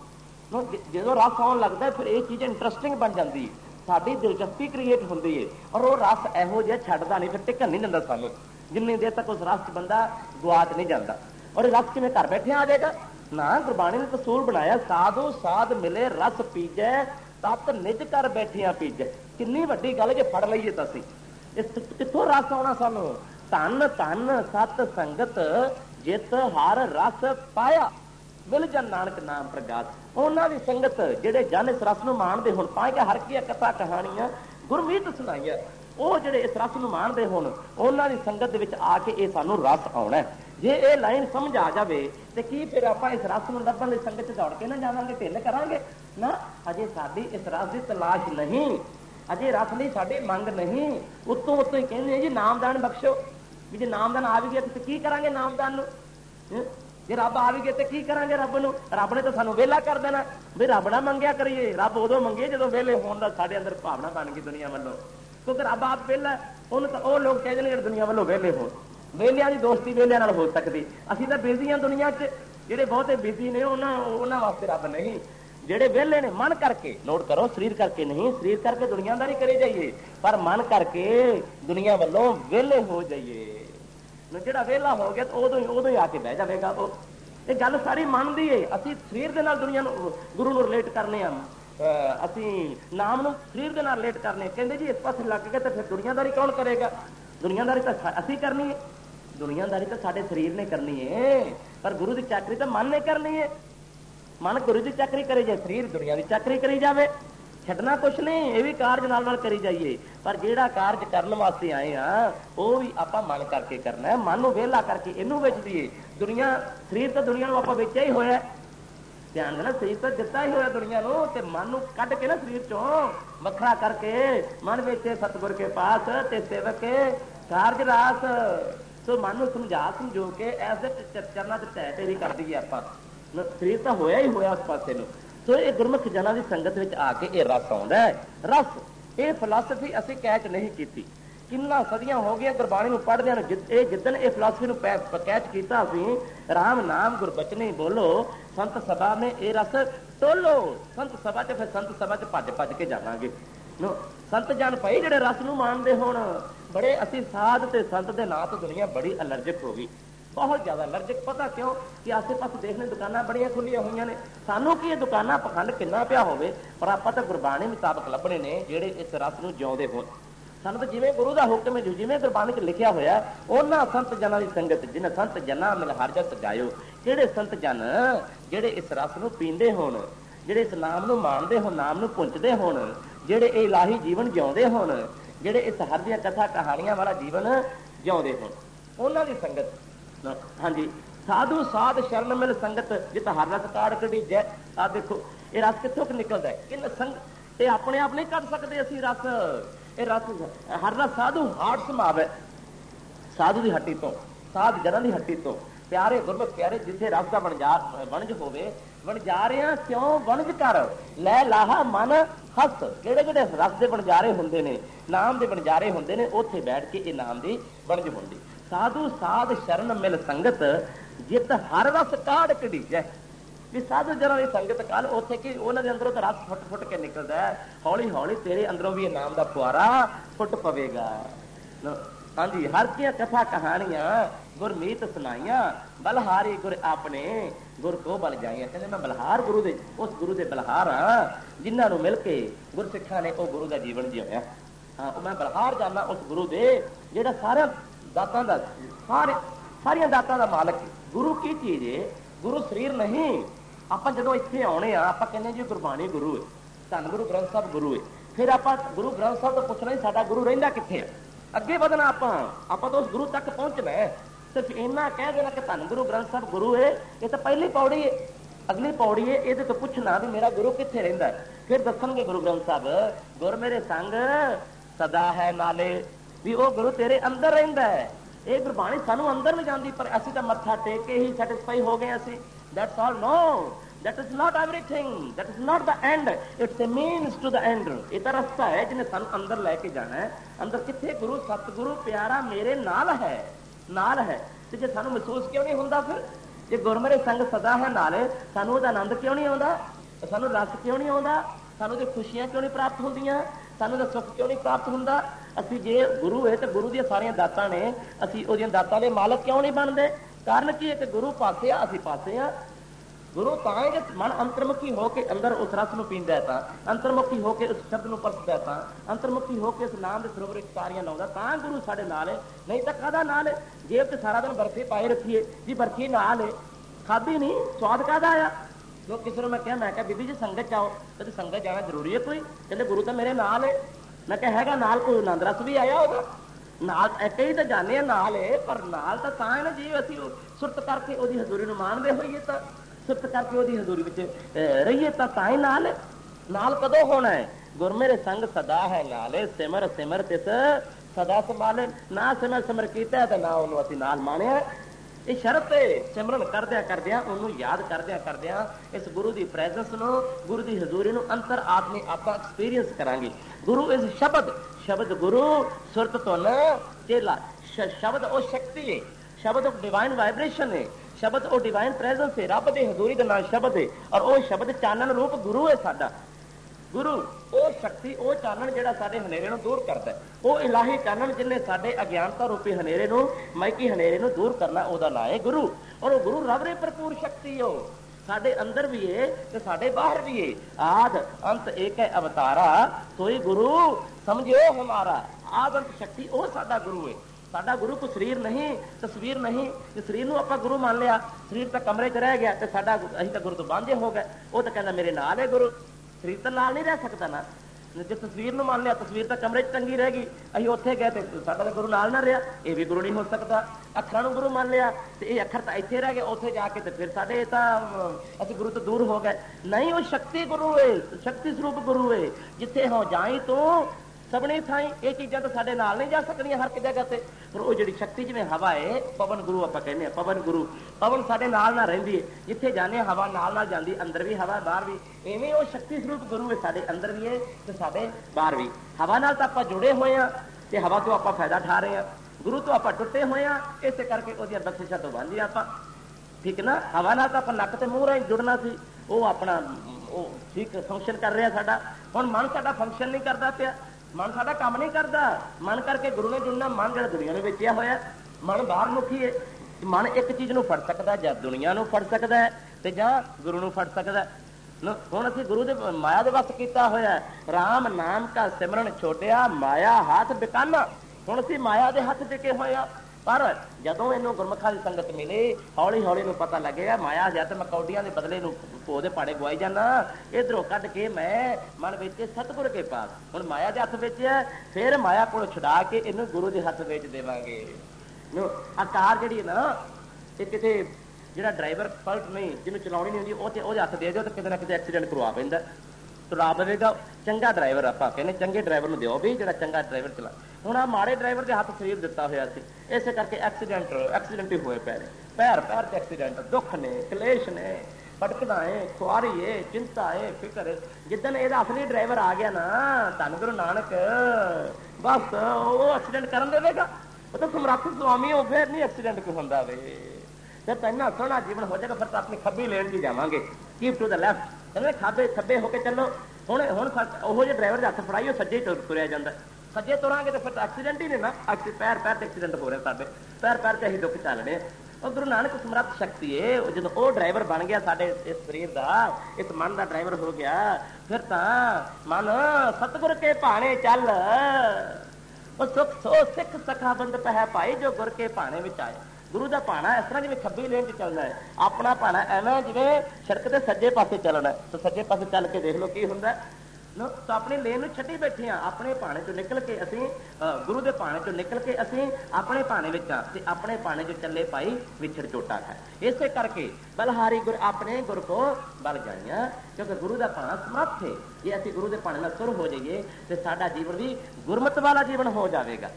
ਜਦੋਂ ਰਸ ਆਉਣ ਲੱਗਦਾ, ਫਿਰ ਇਹ ਚੀਜ਼ ਇੰਟਰਸਟਿੰਗ ਬਣ ਜਾਂਦੀ, ਸਾਡੀ ਦਿਲਚਸਪੀ ਕ੍ਰੀਏਟ ਹੁੰਦੀ ਹੈ। ਔਰ ਉਹ ਰਸ ਇਹੋ ਜਿਹਾ ਛੱਡਦਾ ਨਹੀਂ, ਫਿਰ ਟਿਕਣ ਨਹੀਂ ਦਿੰਦਾ ਸਾਨੂੰ, ਜਿੰਨੀ ਦੇਰ ਤੱਕ ਉਸ ਰਸ 'ਚ ਬੰਦਾ ਗੁਆਚ ਨਹੀਂ ਜਾਂਦਾ। ਔਰ ਇਹ ਰਸ ਕਿਵੇਂ ਘਰ ਬੈਠਿਆ ਆ ਜਾਏਗਾ? ਨਾ, ਗੁਰਬਾਣੀ ਨੇ ਅਸੂਲ ਬਣਾਇਆ, ਸਾਧੂ ਸਾਧ ਮਿਲੇ ਰਸ ਪੀਜੈ, ਤਤ ਨਿਜ ਕਰ ਬੈਠਿਆ ਪੀਜੈ। ਕਿੰਨੀ ਵੱਡੀ ਗੱਲ ਜੇ ਫੜ ਲਈਏ ਤਾਂ ਅਸੀਂ, ਇਸ ਕਿੱਥੋਂ ਰਸ ਆਉਣਾ ਸਾਨੂੰ? ਧੰਨ ਧੰਨ ਸਤ ਸੰਗਤ ਜਿਤ ਹਰ ਰਸ ਪਾਇਆ, ਮਿਲ ਜਨ ਨਾਨਕ ਨਾਮ ਪ੍ਰਗਾਸ। ਉਹਨਾਂ ਦੀ ਸੰਗਤ ਜਿਹੜੇ ਜਨ ਇਸ ਰਸ ਨੂੰ ਮਾਣਦੇ ਹੁਣ, ਪਾਏਗਾ ਹਰ ਕੀ ਕਥਾ ਕਹਾਣੀਆਂ ਗੁਰਮੀਤ ਸੁਣਾਈਆਂ। ਉਹ ਜਿਹੜੇ ਇਸ ਰਸ ਨੂੰ ਮਾਣਦੇ ਹੁਣ, ਉਹਨਾਂ ਦੀ ਸੰਗਤ ਦੇ ਵਿੱਚ ਆ ਕੇ ਇਹ ਸਾਨੂੰ ਰਸ ਆਉਣਾ। ਜੇ ਇਹ ਲਾਈਨ ਸਮਝ ਆ ਜਾਵੇ ਤੇ ਕੀ ਫਿਰ ਆਪਾਂ ਇਸ ਰਸ ਨੂੰ ਲੱਭਣ ਲਈ ਸੰਗਤ 'ਚ ਦੌੜ ਕੇ ਨਾ ਜਾਵਾਂਗੇ, ਢਿੱਲ ਕਰਾਂਗੇ ਨਾ? ਅਜੇ ਸਾਡੀ ਇਸ ਰਸ ਦੀ ਤਲਾਸ਼ ਨਹੀਂ, ਅਜੇ ਰਸ ਲਈ ਸਾਡੀ ਮੰਗ ਨਹੀਂ। ਉੱਤੋਂ ਉੱਤੋਂ ਹੀ ਕਹਿੰਦੇ ਜੀ ਨਾਮਦਾਨ ਬਖਸ਼ੋ। ਵੀ ਜੇ ਨਾਮਦਾਨ ਆ ਵੀ ਗਿਆ ਤੇ ਕੀ ਕਰਾਂਗੇ ਨਾਮਦਾਨ ਨੂੰ? ਜੇ ਰੱਬ ਆ ਵੀ ਗਏ ਤੇ ਕੀ ਕਰਾਂਗੇ ਰੱਬ ਨੂੰ? ਰੱਬ ਨੇ ਤਾਂ ਸਾਨੂੰ ਵਿਹਲਾ ਕਰ ਦੇਣਾ। ਵੀ ਰੱਬ ਨਾ ਮੰਗਿਆ ਕਰੀਏ, ਰੱਬ ਉਦੋਂ ਮੰਗੇ ਜਦੋਂ ਵਿਹਲੇ ਹੋਣ ਦਾ ਸਾਡੇ ਅੰਦਰ ਭਾਵਨਾ ਬਣ ਗਈ ਦੁਨੀਆ ਵੱਲੋਂ। ਕਿਉਂਕਿ ਰੱਬ ਆਪ ਵਿਹਲਾ, ਉਹਨੂੰ ਤਾਂ ਉਹ ਲੋਕ ਕਹਿੰਦੇ ਨੇ ਜਿਹੜੇ ਦੁਨੀਆ ਵੱਲੋਂ ਵਿਹਲੇ ਹੋਣ। ਵਿਹਲਿਆਂ ਦੀ ਦੋਸਤੀ ਵਿਹਲਿਆਂ ਨਾਲ ਹੋ ਸਕਦੀ। ਅਸੀਂ ਤਾਂ ਬਿਜ਼ੀ ਹਾਂ ਦੁਨੀਆ 'ਚ, ਜਿਹੜੇ ਬਹੁਤੇ ਬਿਜ਼ੀ ਨੇ ਉਹਨਾਂ ਵਾਸਤੇ ਰੱਬ ਨਹੀਂ। ਜਿਹੜੇ ਵਿਹਲੇ ਨੇ ਮਨ ਕਰਕੇ, ਨੋਟ ਕਰੋ, ਸਰੀਰ ਕਰਕੇ ਨਹੀਂ, ਸਰੀਰ ਕਰਕੇ ਦੁਨੀਆਦਾਰੀ ਕਰੀ ਜਾਈਏ, ਪਰ ਮਨ ਕਰਕੇ ਦੁਨੀਆ ਵੱਲੋਂ ਵਿਹਲੇ ਹੋ ਜਾਈਏ। ਜਿਹੜਾ ਵਿਹਲਾ ਹੋ ਗਿਆ ਤਾਂ ਉਦੋਂ ਹੀ ਆ ਕੇ ਬਹਿ ਜਾਵੇਗਾ ਉਹ। ਇਹ ਗੱਲ ਸਾਰੀ ਮਨ ਦੀ ਹੈ। ਅਸੀਂ ਸਰੀਰ ਦੇ ਨਾਲ ਦੁਨੀਆ ਨੂੰ, ਗੁਰੂ ਨੂੰ ਰਿਲੇਟ ਕਰਨੇ ਆ, ਅਸੀਂ ਨਾਮ ਨੂੰ ਸਰੀਰ ਦੇ ਨਾਲ ਰਿਲੇਟ ਕਰਨੇ। ਕਹਿੰਦੇ ਜੀ ਇਸ ਪਾਸੇ ਲੱਗ ਗਏ ਤਾਂ ਫਿਰ ਦੁਨੀਆਦਾਰੀ ਕੌਣ ਕਰੇਗਾ? ਦੁਨੀਆਦਾਰੀ ਤਾਂ ਅਸੀਂ ਕਰਨੀ ਹੈ। ਦੁਨੀਆਦਾਰੀ ਤਾਂ ਸਾਡੇ ਸਰੀਰ ਨੇ ਕਰਨੀ ਹੈ, ਪਰ ਗੁਰੂ ਦੀ ਚਾਕਰੀ ਤਾਂ ਮਨ ਨੇ ਕਰਨੀ ਹੈ। ਮਨ ਗੁਰੂ ਦੀ ਚਾਕਰੀ ਕਰੇ, ਜੇ ਸਰੀਰ ਦੁਨੀਆ ਦੀ ਚਾਕਰੀ ਕਰੀ ਜਾਵੇ। ਛੱਡਣਾ ਕੁਛ ਨਹੀਂ, ਇਹ ਵੀ ਕਾਰਜ ਨਾਲ ਨਾਲ ਕਰੀ ਜਾਈਏ। ਪਰ ਜਿਹੜਾ ਕਾਰਜ ਕਰਨ ਵਾਸਤੇ ਆਏ ਆ ਉਹ ਵੀ ਆਪਾਂ ਮਨ ਕਰਕੇ ਕਰਨਾ ਹੈ। ਮਨ ਨੂੰ ਵਿਹਲਾ ਕਰਕੇ ਇਹਨੂੰ ਵੇਚ ਦਈਏ। ਦੁਨੀਆ ਸਰੀਰ ਤਾਂ ਦੁਨੀਆ ਨੂੰ ਆਪਾਂ ਵੇਚਿਆ ਹੀ ਹੋਇਆ, ਧਿਆਨ ਦੇਣਾ, ਸਰੀਰ ਤਾਂ ਦਿੱਤਾ ਹੀ ਹੋਇਆ ਦੁਨੀਆ ਨੂੰ, ਤੇ ਮਨ ਨੂੰ ਕੱਢ ਕੇ ਨਾ ਸਰੀਰ ਚੋਂ ਵੱਖਰਾ ਕਰਕੇ ਮਨ ਵੇਚੇ ਸਤਿਗੁਰ ਕੇ ਪਾਸ ਤੇ ਸੇਵਕ ਕਾਰਜ ਰਾਸ। ਸੋ ਮਨ ਨੂੰ ਸਮਝਾ ਸਮਝੋ ਕੇ ਐਸੇ ਚਰਨਾਂ ਤੇ ਢਹਿ ਢੇਰੀ ਕਰ ਦਈਏ ਆਪਾਂ। ਸਰੀਰ ਤਾਂ ਹੋਇਆ ਹੀ ਹੋਇਆ ਉਸ ਪਾਸੇ ਨੂੰ। ਸੋ ਇਹ ਗੁਰਮੁਖ ਜਨਾਂ ਦੀ ਸੰਗਤ ਵਿੱਚ ਆ ਕੇ ਇਹ ਰਸ ਆਉਂਦਾ ਹੈ। ਰਸ ਇਹ ਫਿਲਾਸਫੀ ਅਸੀਂ ਕੈਚ ਨਹੀਂ ਕੀਤੀ। ਕਿੰਨਾ ਸਦੀਆਂ ਹੋ ਗਈਆਂ ਗੁਰਬਾਣੀ ਨੂੰ ਪੜ੍ਹਦਿਆਂ ਨੂੰ। ਇਹ ਜਿੱਦਣ ਇਹ ਫਿਲਾਸਫੀ ਨੂੰ ਕੈਚ ਕੀਤਾ ਅਸੀਂ, ਰਾਮ ਨਾਮ ਗੁਰਬਚਨੀ ਬੋਲੋ ਸੰਤ ਸਭਾ ਨੇ ਇਹ ਰਸ ਟੋਲੋ। ਸੰਤ ਸਭਾ 'ਚ ਫਿਰ ਸੰਤ ਸਭਾ 'ਚ ਭੱਜ ਭੱਜ ਕੇ ਜਾਵਾਂਗੇ। ਸੰਤ ਜਨ ਭਾਈ ਜਿਹੜੇ ਰਸ ਨੂੰ ਮਾਣਦੇ ਹੋਣ। ਬੜੇ ਅਸੀਂ ਸਾਧ ਤੇ ਸੰਤ ਦੇ ਨਾਂ ਤੋਂ ਦੁਨੀਆ ਬੜੀ ਅਲਰਜਿਕ ਹੋ ਗਈ, ਬਹੁਤ ਜ਼ਿਆਦਾ ਅਲਰਜਿਕ। ਪਤਾ ਕਿਉਂ? ਕਿ ਆਸੇ ਪਾਸੇ ਦੇਖਣੇ ਦੁਕਾਨਾਂ ਬੜੀਆਂ ਖੁੱਲੀਆਂ ਹੋਈਆਂ ਨੇ। ਸਾਨੂੰ ਕੀ ਇਹ ਦੁਕਾਨਾਂ ਪਖੰਡ ਕਿੰਨਾ ਪਿਆ ਹੋਵੇ, ਪਰ ਆਪਾਂ ਤਾਂ ਗੁਰਬਾਣੀ ਮੁਤਾਬਕ ਲੱਭਣੇ ਨੇ ਜਿਹੜੇ ਇਸ ਰਸ ਨੂੰ ਜਿਉਂਦੇ ਹੋਣ। ਸਾਨੂੰ ਤਾਂ ਜਿਵੇਂ ਗੁਰੂ ਦਾ ਹੁਕਮ ਹੈ, ਜਿਵੇਂ ਗੁਰਬਾਣੀ 'ਚ ਲਿਖਿਆ ਹੋਇਆ, ਉਹਨਾਂ ਸੰਤ ਜਨਾਂ ਦੀ ਸੰਗਤ ਜਿਹਨਾਂ ਸੰਤ ਜਨਾਂ ਮਿਲ ਹਰਿ ਜਸ ਗਾਇਓ। ਕਿਹੜੇ ਸੰਤ ਜਨ ਜਿਹੜੇ ਇਸ ਰਸ ਨੂੰ ਪੀਂਦੇ ਹੋਣ, ਜਿਹੜੇ ਇਸ ਨਾਮ ਨੂੰ ਮਾਣਦੇ ਹੋਣ, ਨਾਮ ਨੂੰ ਪੁੰਚਦੇ ਹੋਣ, ਜਿਹੜੇ ਇਹ ਇਲਾਹੀ ਜੀਵਨ ਜਿਉਂਦੇ ਹੋਣ, ਜਿਹੜੇ ਇਸ ਹਰ ਦੀਆਂ ਕਥਾ ਕਹਾਣੀਆਂ ਵਾਲਾ ਜੀਵਨ ਜਿਉਂਦੇ ਹੋਣ, ਉਹਨਾਂ ਦੀ ਸੰਗਤ। ਹਾਂਜੀ, ਸਾਧੂ ਸਾਧ ਸ਼ਰਨ ਮਿਲ ਸੰਗਤ ਜਿਤ ਹਰ ਰਸ ਕਾੜ ਕੱਢੀ ਜੈ। ਆ ਦੇਖੋ ਇਹ ਰਸ ਕਿੱਥੋਂ ਨਿਕਲਦਾ ਹੈ? ਕਿੰਨ ਸੰਗ ਇਹ ਆਪਣੇ ਆਪ ਨਹੀਂ ਕੱਢ ਸਕਦੇ ਅਸੀਂ ਰਸ। ਇਹ ਰਸ ਹਰ ਰਸ ਸਾਧੂ ਹਾਟ ਸਮਾਵੇ, ਸਾਧੂ ਦੀ ਹੱਟੀ ਤੋਂ, ਸਾਧ ਜਨਾਂ ਦੀ ਹੱਟੀ ਤੋਂ। ਪਿਆਰੇ ਗੁਰਮੁਖ ਪਿਆਰੇ, ਜਿੱਥੇ ਰਸ ਦਾ ਵਣਜ ਹੋਵੇ, ਵਣਜਾਰਿਆਂ ਕਿਉਂ ਵਣਜ ਕਰ ਲੈ ਲਾਹਾ ਮਨ ਹੱਸ। ਕਿਹੜੇ ਕਿਹੜੇ ਰਸ ਦੇ ਵਣਜਾਰੇ ਹੁੰਦੇ ਨੇ, ਨਾਮ ਦੇ ਵਣਜਾਰੇ ਹੁੰਦੇ ਨੇ, ਉੱਥੇ ਬੈਠ ਕੇ ਇਹ ਨਾਮ ਦੀ ਵਣਜ ਹੁੰਦੀ। ਸਾਧੂ ਸਾਧ ਸ਼ਰਨ ਮਿਲ ਸੰਗਤ ਜਿੱਤ ਹਰ ਰਸ ਕਾੜ ਕਢੀ ਜੈ। ਵੀ ਸਾਧੂ ਜਨਾਂ ਦੀ ਸੰਗਤ ਕੱਲ ਉੱਥੇ ਕਿ ਉਹਨਾਂ ਦੇ ਅੰਦਰੋਂ ਤਾਂ ਰਸ ਫੁੱਟ ਫੁੱਟ ਕੇ ਨਿਕਲਦਾ ਹੈ। ਹੌਲੀ ਹੌਲੀ ਤੇਰੇ ਅੰਦਰੋਂ ਵੀ ਇਹ ਨਾਮ ਦਾ ਫੁਆਰਾ ਫੁੱਟ ਪਵੇਗਾ। ਹਾਂਜੀ, ਹਰ ਦੀਆਂ ਕਥਾ ਕਹਾਣੀਆਂ ਗੁਰਮੀਤ ਸੁਣਾਈਆਂ, ਬਲਹਾਰੀ ਗੁਰ ਆਪਣੇ ਗੁਰ ਕੋ ਬਲ ਜਾਈਆਂ। ਕਹਿੰਦੇ ਮੈਂ ਬਲਹਾਰ ਗੁਰੂ ਦੇ, ਉਸ ਗੁਰੂ ਦੇ ਬਲਹਾਰ ਹਾਂ ਜਿਨ੍ਹਾਂ ਨੂੰ ਮਿਲ ਕੇ ਗੁਰਸਿੱਖਾਂ ਨੇ ਉਹ ਗੁਰੂ ਦਾ ਜੀਵਨ ਜਿਉਇਆ। ਹਾਂ, ਉਹ ਮੈਂ ਬਲਹਾਰ ਜਾਣਾ ਉਸ ਗੁਰੂ ਦੇ ਜਿਹੜਾ ਸਾਰਿਆਂ ਦਾਤਾਂ ਦਾ, ਸਾਰੀਆਂ ਦਾਤਾਂ ਦਾ ਮਾਲਕ। ਗੁਰੂ ਕੀ ਚੀਜ਼ ਹੈ? ਗੁਰੂ ਸਰੀਰ ਨਹੀਂ। ਆਪਾਂ ਜਦੋਂ ਇੱਥੇ ਆਉਣੇ ਆ ਆਪਾਂ ਕਹਿੰਦੇ ਜੀ ਗੁਰਬਾਣੀ ਗੁਰੂ ਹੈ, ਧੰਨ ਗੁਰੂ ਗ੍ਰੰਥ ਸਾਹਿਬ ਗੁਰੂ ਹੈ। ਫਿਰ ਆਪਾਂ ਗੁਰੂ ਗ੍ਰੰਥ ਸਾਹਿਬ ਤੋਂ ਪੁੱਛਣਾ ਹੀ ਸਾਡਾ ਗੁਰੂ ਰਹਿੰਦਾ ਕਿੱਥੇ ਹੈ? ਅੱਗੇ ਵਧਣਾ ਆਪਾਂ ਤਾਂ ਉਸ ਗੁਰੂ ਤੱਕ ਪਹੁੰਚਣਾ ਹੈ। ਸਿਰਫ ਇੰਨਾ ਕਹਿ ਦੇਣਾ ਕਿ ਧੰਨ ਗੁਰੂ ਗ੍ਰੰਥ ਸਾਹਿਬ ਗੁਰੂ ਹੈ, ਇਹ ਤਾਂ ਪਹਿਲੀ ਪੌੜੀ ਹੈ। ਅਗਲੀ ਪੌੜੀ ਹੈ ਇਹਦੇ ਤੋਂ ਪੁੱਛਣਾ ਵੀ ਮੇਰਾ ਗੁਰੂ ਕਿੱਥੇ ਰਹਿੰਦਾ ਹੈ। ਫਿਰ ਦੱਸਣਗੇ ਗੁਰੂ ਗ੍ਰੰਥ ਸਾਹਿਬ, ਗੁਰ ਮੇਰੇ ਸੰਗ ਸਦਾ ਹੈ ਨਾਲੇ, ਵੀ ਉਹ ਗੁਰੂ ਤੇਰੇ ਅੰਦਰ ਰਹਿੰਦਾ ਹੈ। ਇਹ ਗੁਰਬਾਣੀ ਸਾਨੂੰ ਅੰਦਰ ਲਿਜਾਂਦੀ, ਪਰ ਅਸੀਂ ਤਾਂ ਮੱਥਾ ਟੇਕ ਕੇ ਹੀ ਸੈਟਿਸਫਾਈ ਹੋ ਗਏ ਅਸੀਂ। That's all. No, that is not everything. That is not the end. It's a means to the end. ਇਹ ਤਾਂ ਰਸਤਾ ਹੈ ਜਿਹਨੇ ਸਾਨੂੰ ਅੰਦਰ ਲੈ ਕੇ ਜਾਣਾ ਹੈ। ਅੰਦਰ ਕਿੱਥੇ? ਗੁਰੂ ਸਤਿਗੁਰੂ ਪਿਆਰਾ ਮੇਰੇ ਨਾਲ ਹੈ, ਨਾਲ ਹੈ। ਤੇ ਜੇ ਸਾਨੂੰ ਮਹਿਸੂਸ ਕਿਉਂ ਨਹੀਂ ਹੁੰਦਾ? ਫਿਰ ਜੇ ਗੁਰਮਰੇ ਸੰਗ ਸਦਾ ਹੈ ਨਾਲੇ, ਸਾਨੂੰ ਉਹਦਾ ਆਨੰਦ ਕਿਉਂ ਨਹੀਂ ਆਉਂਦਾ? ਸਾਨੂੰ ਰਸ ਕਿਉਂ ਨਹੀਂ ਆਉਂਦਾ? ਸਾਨੂੰ ਤੇ ਖੁਸ਼ੀਆਂ ਕਿਉਂ ਨਹੀਂ ਪ੍ਰਾਪਤ ਹੁੰਦੀਆਂ? ਸਾਨੂੰ ਤਾਂ ਸੁੱਖ ਕਿਉਂ ਨਹੀਂ ਪ੍ਰਾਪਤ ਹੁੰਦਾ? ਅਸੀਂ ਜੇ ਗੁਰੂ ਹੈ ਤੇ ਗੁਰੂ ਦੀਆਂ ਸਾਰੀਆਂ ਦਾਤਾਂ ਨੇ, ਅਸੀਂ ਉਹਦੀਆਂ ਦਾਤਾਂ ਦੇ ਮਾਲਕ ਕਿਉਂ ਨਹੀਂ ਬਣਦੇ? ਕਾਰਨ ਕੀ ਹੈ? ਕਿ ਗੁਰੂ ਪਾਸੇ ਆ, ਅਸੀਂ ਪਾਸੇ ਆ। ਗੁਰੂ ਤਾਂ ਹੈ ਕਿ ਮਨ ਅੰਤਰਮੁਖੀ ਹੋ ਕੇ ਅੰਦਰ ਉਸ ਰਸ ਨੂੰ ਪੀਂਦਾ ਹੈ, ਤਾਂ ਅੰਤਰਮੁਖੀ ਹੋ ਕੇ ਉਸ ਸ਼ਬਦ ਨੂੰ ਪਰਸਦਾ, ਤਾਂ ਅੰਤਰਮੁਖੀ ਹੋ ਕੇ ਉਸ ਨਾਮ ਦੇ ਸਰੋਵਰ ਵਿੱਚ ਤਾਰੀਆਂ ਲਾਉਂਦਾ, ਤਾਂ ਗੁਰੂ ਸਾਡੇ ਨਾਲ ਹੈ। ਨਹੀਂ ਤਾਂ ਕਾਹਦਾ ਨਾਲ ਹੈ? ਜੇਬ ਤੇ ਸਾਰਾ ਦਿਨ ਬਰਫੀ ਪਾਏ ਰੱਖੀਏ ਜੀ, ਬਰਫੀ ਨਾਲ ਹੈ, ਖਾਧੀ ਨਹੀਂ, ਸਵਾਦ ਕਾਹਦਾ ਆਇਆ? ਲੋਕ ਕਿਸੇ ਨੂੰ ਮੈਂ ਕਿਹਾ ਬੀਬੀ ਜੀ ਸੰਗਤ ਜਾਓ, ਤੇ ਸੰਗਤ ਜਾਣਾ ਜ਼ਰੂਰੀ ਹੈ ਕੋਈ? ਕਹਿੰਦੇ ਗੁਰੂ ਤਾਂ ਮੇਰੇ ਨਾਲ ਹੈ। ਮੈਂ ਕਿਹਾ ਹੈਗਾ ਨਾਲ, ਕੋਈ ਆਨੰਦ ਰਸ ਵੀ ਆਇਆ ਉਹਦਾ ਨਾਲ। ਕਈ ਤਾਂ ਜਾਂਦੇ ਆ ਨਾਲ ਹੈ, ਪਰ ਨਾਲ ਤਾਂ ਹੈ ਨਾ ਜੀ ਅਸੀਂ ਸੁਰਤ ਕਰਕੇ ਉਹਦੀ ਹਜ਼ੂਰੀ ਨੂੰ ਮਾਣਦੇ ਹੋਈਏ, ਤਾਂ ਸੁਰਤ ਕਰਕੇ ਉਹਦੀ ਹਜ਼ੂਰੀ ਵਿੱਚ ਰਹੀਏ, ਤਾਂ ਹੀ ਨਾਲ। ਨਾਲ ਕਦੋਂ ਹੋਣਾ ਹੈ? ਗੁਰ ਮੇਰੇ ਸੰਗ ਸਦਾ ਹੈ ਨਾਲੇ, ਸਿਮਰ ਸਿਮਰ ਤਿਸ ਸਦਾ ਸੰਭਾਲੇ। ਨਾ ਸਿਮਰ ਕੀਤਾ ਤੇ ਨਾ ਉਹਨੂੰ ਅਸੀਂ ਨਾਲ ਮਾਣਿਆ। ਇਹ ਸ਼ਰਤ ਹੈ। ਸਿਮਰਨ ਕਰਦਿਆਂ ਕਰਦਿਆਂ, ਉਹਨੂੰ ਯਾਦ ਕਰਦਿਆਂ ਇਸ ਗੁਰੂ ਦੀ ਪ੍ਰੈਜ਼ੈਂਸ ਨੂੰ, ਗੁਰੂ ਦੀ ਹਜ਼ੂਰੀ ਨੂੰ ਅੰਤਰ ਆਤਮੀ ਆਪਾਂ ਐਕਸਪੀਰੀਅੰਸ ਕਰਾਂਗੇ। ਗੁਰੂ ਇਸ ਸ਼ਬਦ ਗੁਰੂ ਸੁਰਤ ਧੁਨ ਚੇਲਾ। ਸ਼ਬਦ ਉਹ ਸ਼ਕਤੀ ਹੈ, ਸ਼ਬਦ ਉਹ ਡਿਵਾਈਨ ਵਾਈਬ੍ਰੇਸ਼ਨ ਹੈ, ਸ਼ਬਦ ਉਹ ਡਿਵਾਈਨ ਪ੍ਰੈਜ਼ੈਂਸ ਹੈ, ਰੱਬ ਦੀ ਹਜ਼ੂਰੀ ਦੇ ਨਾਲ ਸ਼ਬਦ ਹੈ। ਔਰ ਉਹ ਸ਼ਬਦ ਚਾਨਣ ਰੂਪ ਗੁਰੂ ਹੈ ਸਾਡਾ। ਗੁਰੂ ਉਹ ਸ਼ਕਤੀ, ਉਹ ਚਾਨਣ ਜਿਹੜਾ ਸਾਡੇ ਹਨੇਰੇ ਨੂੰ ਦੂਰ ਕਰਦਾ, ਉਹ ਇਲਾਹੀ ਚਾਨਣ ਜਿਹਨੇ ਸਾਡੇ ਅਗਿਆਨਤਾ ਰੂਪੀ ਹਨੇਰੇ ਨੂੰ, ਮਾਇਕੀ ਹਨੇਰੇ ਨੂੰ ਦੂਰ ਕਰਨਾ, ਉਹਦਾ ਨਾਂ ਹੈ ਗੁਰੂ। ਔਰ ਉਹ ਗੁਰੂ ਰੱਬ ਦੇ ਭਰਪੂਰ ਸ਼ਕਤੀ, ਉਹ ਸਾਡੇ ਅੰਦਰ ਵੀ ਹੈ ਤੇ ਸਾਡੇ ਬਾਹਰ ਵੀ ਹੈ। ਆਦ ਅੰਤ ਏਕ ਹੈ ਅਵਤਾਰਾ, ਸੋਈ ਗੁਰੂ ਸਮਝਿਓ ਹਮਾਰਾ। ਆਦ ਅੰਤ ਸ਼ਕਤੀ ਉਹ ਸਾਡਾ ਗੁਰੂ ਹੈ। ਸਾਡਾ ਗੁਰੂ ਕੋਈ ਸਰੀਰ ਨਹੀਂ, ਤਸਵੀਰ ਨਹੀਂ। ਜੇ ਸਰੀਰ ਨੂੰ ਆਪਾਂ ਗੁਰੂ ਮੰਨ ਲਿਆ, ਸਰੀਰ ਤਾਂ ਕਮਰੇ 'ਚ ਰਹਿ ਗਿਆ, ਤੇ ਸਾਡਾ ਅਸੀਂ ਤਾਂ ਗੁਰੂ ਤੋਂ ਵਾਂਝੇ ਹੋ ਗਏ। ਉਹ ਤਾਂ ਕਹਿੰਦਾ ਮੇਰੇ ਨਾਲ ਹੈ ਗੁਰੂ। ਸਰੀਰ ਤਾਂ ਨਾਲ ਨਹੀਂ ਰਹਿ ਸਕਦਾ ਨਾ। ਜੇ ਤਸਵੀਰ ਨੂੰ ਮੰਨ ਲਿਆ, ਤਸਵੀਰ ਤਾਂ ਕਮਰੇ 'ਚ ਟੰਗੀ ਰਹਿ ਗਈ, ਅਸੀਂ ਉੱਥੇ ਗਏ ਤੇ ਸਾਡਾ ਤਾਂ ਗੁਰੂ ਨਾਲ ਨਾ ਰਿਹਾ, ਇਹ ਵੀ ਗੁਰੂ ਨਹੀਂ ਹੋ ਸਕਦਾ। ਅੱਖਰਾਂ ਨੂੰ ਗੁਰੂ ਮੰਨ ਲਿਆ ਤੇ ਇਹ ਅੱਖਰ ਤਾਂ ਇੱਥੇ ਰਹਿ ਗਏ, ਉੱਥੇ ਜਾ ਕੇ ਤੇ ਫਿਰ ਸਾਡੇ ਤਾਂ ਅਸੀਂ ਗੁਰੂ ਤੋਂ ਦੂਰ ਹੋ ਗਏ। ਨਹੀਂ, ਉਹ ਸ਼ਕਤੀ ਗੁਰੂ ਏ, ਸ਼ਕਤੀ ਸਰੂਪ ਗੁਰੂ ਏ। ਜਿੱਥੇ ਹੋ ਜਾਈ ਤੂੰ ਸਭਨੀ ਥਾਈ, ਇਹ ਚੀਜ਼ਾਂ ਤਾਂ ਸਾਡੇ ਨਾਲ ਨਹੀਂ ਜਾ ਸਕਦੀਆਂ ਹਰ ਇੱਕ ਜਗ੍ਹਾ ਤੇ। ਪਰ ਉਹ ਜਿਹੜੀ ਸ਼ਕਤੀ, ਜਿਵੇਂ ਹਵਾ ਏ, ਪਵਨ ਗੁਰੂ ਆਪਾਂ ਕਹਿੰਦੇ ਹਾਂ, ਪਵਨ ਗੁਰੂ, ਪਵਨ ਸਾਡੇ ਨਾਲ ਨਾਲ ਰਹਿੰਦੀ ਹੈ। ਜਿੱਥੇ ਜਾਂਦੇ ਹਵਾ ਨਾਲ ਨਾਲ ਜਾਂਦੀ, ਅੰਦਰ ਵੀ ਹਵਾ ਬਾਹਰ ਵੀ। ਇਵੇਂ ਉਹ ਸ਼ਕਤੀ ਸਰੂਪ ਗੁਰੂ ਹੈ, ਸਾਡੇ ਅੰਦਰ ਵੀ ਹੈ ਤੇ ਸਾਡੇ ਬਾਹਰ ਵੀ। ਹਵਾ ਨਾਲ ਤਾਂ ਆਪਾਂ ਜੁੜੇ ਹੋਏ ਹਾਂ ਤੇ ਹਵਾ ਤੋਂ ਆਪਾਂ ਫਾਇਦਾ ਉਠਾ ਰਹੇ ਹਾਂ। ਗੁਰੂ ਤੋਂ ਆਪਾਂ ਟੁੱਟੇ ਹੋਏ ਹਾਂ, ਇਸੇ ਕਰਕੇ ਉਹਦੀਆਂ ਬਖਸ਼ਿਸ਼ਾਂ ਤੋਂ ਵਾਂਝੇ ਆਪਾਂ। ਠੀਕ ਨਾ, ਹਵਾ ਨਾਲ ਤਾਂ ਆਪਾਂ ਨੱਕ ਤੇ ਮੂੰਹ ਰਾਹੀਂ ਜੁੜਨਾ ਸੀ, ਉਹ ਆਪਣਾ ਉਹ ਠੀਕ ਫੰਕਸ਼ਨ ਕਰ ਰਿਹਾ ਸਾਡਾ। ਹੁਣ ਮਨ ਸਾਡਾ ਫੰਕਸ਼ਨ ਨਹੀਂ ਕਰਦਾ ਪਿਆ, ਮਨ ਸਾਡਾ ਕੰਮ ਨਹੀਂ ਕਰਦਾ। ਮਨ ਕਰਕੇ ਗੁਰੂ ਨੇ ਜੁੜਨਾ। ਮਨ ਜਿਹੜਾ ਦੁਨੀਆ ਨੂੰ ਵੇਚਿਆ ਹੋਇਆ, ਮਨ ਬਾਹਰ ਮੁਖੀ ਹੈ। ਮਨ ਇੱਕ ਚੀਜ਼ ਨੂੰ ਫੜ ਸਕਦਾ, ਜਾਂ ਦੁਨੀਆ ਨੂੰ ਫੜ ਸਕਦਾ ਹੈ ਤੇ ਜਾਂ ਗੁਰੂ ਨੂੰ ਫੜ ਸਕਦਾ। ਹੁਣ ਅਸੀਂ ਗੁਰੂ ਦੇ ਮਾਇਆ ਦੇ ਵੱਸ ਕੀਤਾ ਹੋਇਆ। ਰਾਮ ਨਾਮ ਕਾ ਸਿਮਰਨ ਛੋਟਿਆ, ਮਾਇਆ ਹੱਥ ਬਿਕਾਨਾ। ਹੁਣ ਅਸੀਂ ਮਾਇਆ ਦੇ ਹੱਥ ਟਿਕੇ ਹੋਏ ਆ। ਪਰ ਜਦੋਂ ਇਹਨੂੰ ਗੁਰਮੁਖਾਂ ਦੀ ਸੰਗਤ ਮਿਲੇ, ਹੌਲੀ ਹੌਲੀ ਨੂੰ ਪਤਾ ਲੱਗੇਗਾ ਮਾਇਆ ਜਾਂ ਤੇ ਮੈਂ ਕੌਡੀਆਂ ਦੇ ਬਦਲੇ ਨੂੰ ਉਹਦੇ ਪਾੜੇ ਗਵਾਈ ਜਾਣਾ, ਇਧਰੋਂ ਕੱਢ ਕੇ ਮੈਂ ਮਨ ਵਿੱਚ ਸਤਿਗੁਰ ਕੇ ਪਾਸ। ਹੁਣ ਮਾਇਆ ਦੇ ਹੱਥ ਵਿੱਚ ਹੈ, ਫਿਰ ਮਾਇਆ ਕੋਲ ਛੁਡਾ ਕੇ ਇਹਨੂੰ ਗੁਰੂ ਦੇ ਹੱਥ ਵਿੱਚ ਦੇਵਾਂਗੇ। ਆ ਕਾਰ ਜਿਹੜੀ ਹੈ ਨਾ, ਇਹ ਕਿਤੇ ਜਿਹੜਾ ਡਰਾਈਵਰ ਪਲਟ ਨਹੀਂ, ਜਿਹਨੂੰ ਚਲਾਉਣੀ ਨਹੀਂ ਹੁੰਦੀ, ਉਹ ਤੇ ਉਹਦੇ ਹੱਥ ਦੇ ਦਿਓ ਤਾਂ ਕਿਤੇ ਨਾ ਕਿਤੇ ਐਕਸੀਡੈਂਟ ਕਰਵਾ ਪੈਂਦਾ, ਤੁਰਾ ਪਵੇਗਾ। ਚੰਗਾ ਡਰਾਈਵਰ ਆਪਾਂ ਕਹਿੰਦੇ, ਚੰਗੇ ਡਰਾਈਵਰ ਨੂੰ ਦਿਓ ਵੀ, ਜਿਹੜਾ ਚੰਗਾ ਡਰਾਈਵਰ ਚਲਾ। ਹੁਣ ਆ ਮਾੜੇ ਡਰਾਈਵਰ ਦੇ ਹੱਥ ਸਰੀਰ ਦਿੱਤਾ ਹੋਇਆ ਸੀ, ਇਸੇ ਕਰਕੇ ਐਕਸੀਡੈਂਟ ਹੀ ਹੋਏ ਪੈ ਰਹੇ। ਪੈਰ ਪੈਰ ਤੇ ਐਕਸੀਡੈਂਟ, ਦੁੱਖ ਨੇ, ਕਲੇਸ਼ ਨੇ, ਭਟਕਣਾ ਏ, ਖੁਆਰੀ ਏ, ਚਿੰਤਾ ਏ, ਫਿਕਰ ਏ। ਜਿੱਦਣ ਇਹਦਾ ਅਸਲੀ ਡਰਾਈਵਰ ਆ ਗਿਆ ਨਾ, ਧੰਨ ਗੁਰੂ ਨਾਨਕ, ਬਸ ਉਹ ਐਕਸੀਡੈਂਟ ਕਰਨ ਦੇਵੇਗਾ। ਉਹ ਤਾਂ ਸਮਰੱਥ ਸੁਆਮੀ ਹੋ, ਫਿਰ ਨਹੀਂ ਐਕਸੀਡੈਂਟ ਕੋਈ ਹੁੰਦਾ ਵੇ। ਫਿਰ ਤਾਂ ਇੰਨਾ ਸੋਹਣਾ ਜੀਵਨ ਹੋ ਜਾਏਗਾ। ਫਿਰ ਤਾਂ ਆਪਣੀ ਖੱਬੀ ਲੇਨ 'ਚ ਜਾਵਾਂਗੇ, ਕੀਪ ਟੂ ਦ ਲੈਫਟ, ਕਹਿੰਦੇ ਖੱਬੇ ਹੋ ਕੇ ਚੱਲੋ। ਹੁਣ ਉਹੋ ਜਿਹੇ ਡਰਾਈਵਰ ਦੇ ਹੱਥ ਫੜਾਈ, ਉਹ ਸੱਜੇ ਤੁਰਿਆ ਜਾਂਦਾ। ਸੱਜੇ ਤੁਰਾਂਗੇ ਤਾਂ ਫਿਰ ਐਕਸੀਡੈਂਟ ਹੀ ਨੇ ਨਾ। ਪੈਰ ਪੈਰ ਤੇ ਐਕਸੀਡੈਂਟ ਹੋ ਰਿਹਾ, ਸਾਡੇ ਪੈਰ ਪੈਰ ਤੇ ਅਸੀਂ ਦੁੱਖ ਚੱਲਣੇ। ਉਹ ਗੁਰੂ ਨਾਨਕ ਸਮਰੱਥ ਸ਼ਕਤੀ ਏ। ਜਦੋਂ ਉਹ ਡਰਾਈਵਰ ਬਣ ਗਿਆ ਸਾਡੇ ਇਸ ਸਰੀਰ ਦਾ, ਇਸ ਮਨ ਦਾ ਡਰਾਈਵਰ ਹੋ ਗਿਆ, ਫਿਰ ਤਾਂ ਮਨ ਸਤਿਗੁਰ ਕੇ ਭਾਣੇ ਚੱਲ। ਉਹ ਸੁਖ ਸੋ ਸਿੱਖ ਸਖਾ ਬੰਦ ਪਹਿ ਭਾਈ, ਜੋ ਗੁਰ ਕੇ ਭਾਣੇ ਵਿੱਚ ਆਏ। ਗੁਰੂ ਦਾ ਭਾਣਾ ਇਸ ਤਰ੍ਹਾਂ ਜਿਵੇਂ ਖੱਬੀ ਲੇਨ 'ਚ ਚੱਲਣਾ ਹੈ, ਆਪਣਾ ਭਾਣਾ ਐਵੇਂ ਜਿਵੇਂ ਸੜਕ ਦੇ ਸੱਜੇ ਪਾਸੇ ਚੱਲਣਾ। ਤਾਂ ਸੱਜੇ ਪਾਸੇ ਚੱਲ ਕੇ ਦੇਖ ਲਓ ਕੀ ਹੁੰਦਾ। ਤਾਂ ਆਪਣੀ ਲੇਨ ਨੂੰ ਛੱਡੀ ਬੈਠੇ ਹਾਂ। ਆਪਣੇ ਭਾਣੇ ਚੋਂ ਨਿਕਲ ਕੇ ਅਸੀਂ, ਗੁਰੂ ਦੇ ਭਾਣੇ ਚੋਂ ਨਿਕਲ ਕੇ ਅਸੀਂ ਆਪਣੇ ਭਾਣੇ ਵਿੱਚ ਆ, ਤੇ ਆਪਣੇ ਭਾਣੇ 'ਚ ਚੱਲੇ ਭਾਈ ਵਿਛੜ ਚੋਟਾ ਹੈ। ਇਸੇ ਕਰਕੇ ਬਲਹਾਰੀ ਗੁਰ ਆਪਣੇ ਗੁਰ ਕੋ ਬਲ ਜਾਈਆਂ, ਕਿਉਂਕਿ ਗੁਰੂ ਦਾ ਭਾਣਾ ਸਮਰੱਥ ਹੈ। ਜੇ ਅਸੀਂ ਗੁਰੂ ਦੇ ਭਾਣੇ ਨਾਲ ਸੁਰ ਹੋ ਜਾਈਏ ਤੇ ਸਾਡਾ ਜੀਵਨ ਵੀ ਗੁਰਮਤਿ ਵਾਲਾ ਜੀਵਨ ਹੋ ਜਾਵੇਗਾ।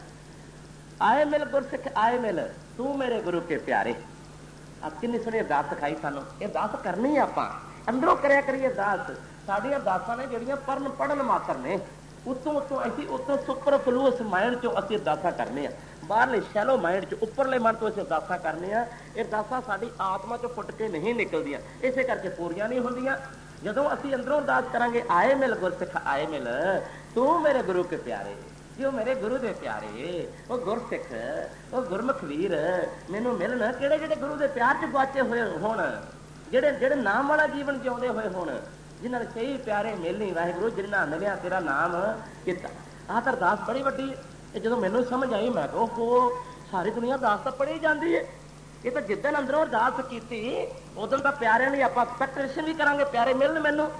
ਆਏ ਮਿਲ ਗੁਰਸਿੱਖ ਆਏ ਮਿਲ, ਤੂੰ ਮੇਰੇ ਗੁਰੂ ਕੇ ਪਿਆਰੇ। ਆ ਕਿੰਨੀ ਸੋਹਣੀ ਅਰਦਾਸ ਸਿਖਾਈ ਸਾਨੂੰ। ਇਹ ਅਰਦਾਸ ਕਰਨੀ ਆਪਾਂ, ਅੰਦਰੋਂ ਕਰਿਆ ਕਰੀਏ ਅਰਦਾਸ। ਸਾਡੀਆਂ ਅਰਦਾਸਾਂ ਨੇ ਜਿਹੜੀਆਂ ਪੜਨ ਮਾਤਰ ਨੇ, ਉੱਤੋਂ ਅਸੀਂ ਉੱਤੋਂ ਸੁਪਰ ਫਲੂਅਸ ਮਾਈਂਡ ਚੋਂ ਅਸੀਂ ਅਰਦਾਸਾਂ ਕਰਨੇ ਆ। ਬਾਹਰਲੇ ਸ਼ੈਲੋ ਮਾਈਂਡ ਚ, ਉੱਪਰਲੇ ਮਨ ਤੋਂ ਅਸੀਂ ਅਰਦਾਸਾਂ ਕਰਨੇ ਆ। ਇਹ ਅਰਦਾਸਾਂ ਸਾਡੀ ਆਤਮਾ ਚੋਂ ਫੁੱਟ ਕੇ ਨਹੀਂ ਨਿਕਲਦੀਆਂ, ਇਸੇ ਕਰਕੇ ਪੂਰੀਆਂ ਨਹੀਂ ਹੁੰਦੀਆਂ। ਜਦੋਂ ਅਸੀਂ ਅੰਦਰੋਂ ਅਰਦਾਸ ਕਰਾਂਗੇ, ਆਏ ਮਿਲ ਗੁਰਸਿੱਖ ਆਏ ਮਿਲ, ਤੂੰ ਮੇਰੇ ਗੁਰੂ ਕੇ ਪਿਆਰੇ, ਉਹ ਮੇਰੇ ਗੁਰੂ ਦੇ ਪਿਆਰੇ, ਉਹ ਗੁਰਸਿੱਖ, ਉਹ ਗੁਰਮੁਖ ਵੀਰ ਮੈਨੂੰ ਮਿਲਣ। ਕਿਹੜੇ ਜਿਹੜੇ ਗੁਰੂ ਦੇ ਪਿਆਰ ਚ ਗੁਆਚੇ ਹੋਏ ਹੋਣ, ਜਿਹੜੇ ਨਾਮ ਵਾਲਾ ਜੀਵਨ ਜਿਉਂਦੇ ਹੋਏ ਹੋਣ, ਜਿਨ੍ਹਾਂ ਦੇ ਸਹੀ ਪਿਆਰੇ ਮਿਲਣੀ। ਵਾਹਿਗੁਰੂ ਜਿੰਨਾ ਮਿਲਿਆ ਤੇਰਾ ਨਾਮ ਕੀਤਾ। ਆਹ ਤਾਂ ਅਰਦਾਸ ਬੜੀ ਵੱਡੀ। ਇਹ ਜਦੋਂ ਮੈਨੂੰ ਸਮਝ ਆਈ, ਮੈਂ ਕਿਹਾ ਉਹ ਸਾਰੀ ਦੁਨੀਆ ਅਰਦਾਸ ਤਾਂ ਪੜ੍ਹੀ ਜਾਂਦੀ ਹੈ। ਇਹ ਤਾਂ ਜਿੱਦਣ ਅੰਦਰੋਂ ਅਰਦਾਸ ਕੀਤੀ, ਉਦੋਂ ਤਾਂ ਪਿਆਰਿਆਂ ਲਈ ਆਪਾਂ ਐਕਸਪੈਕਟੇਸ਼ਨ ਵੀ ਕਰਾਂਗੇ, ਪਿਆਰੇ ਮਿਲਣ ਮੈਨੂੰ।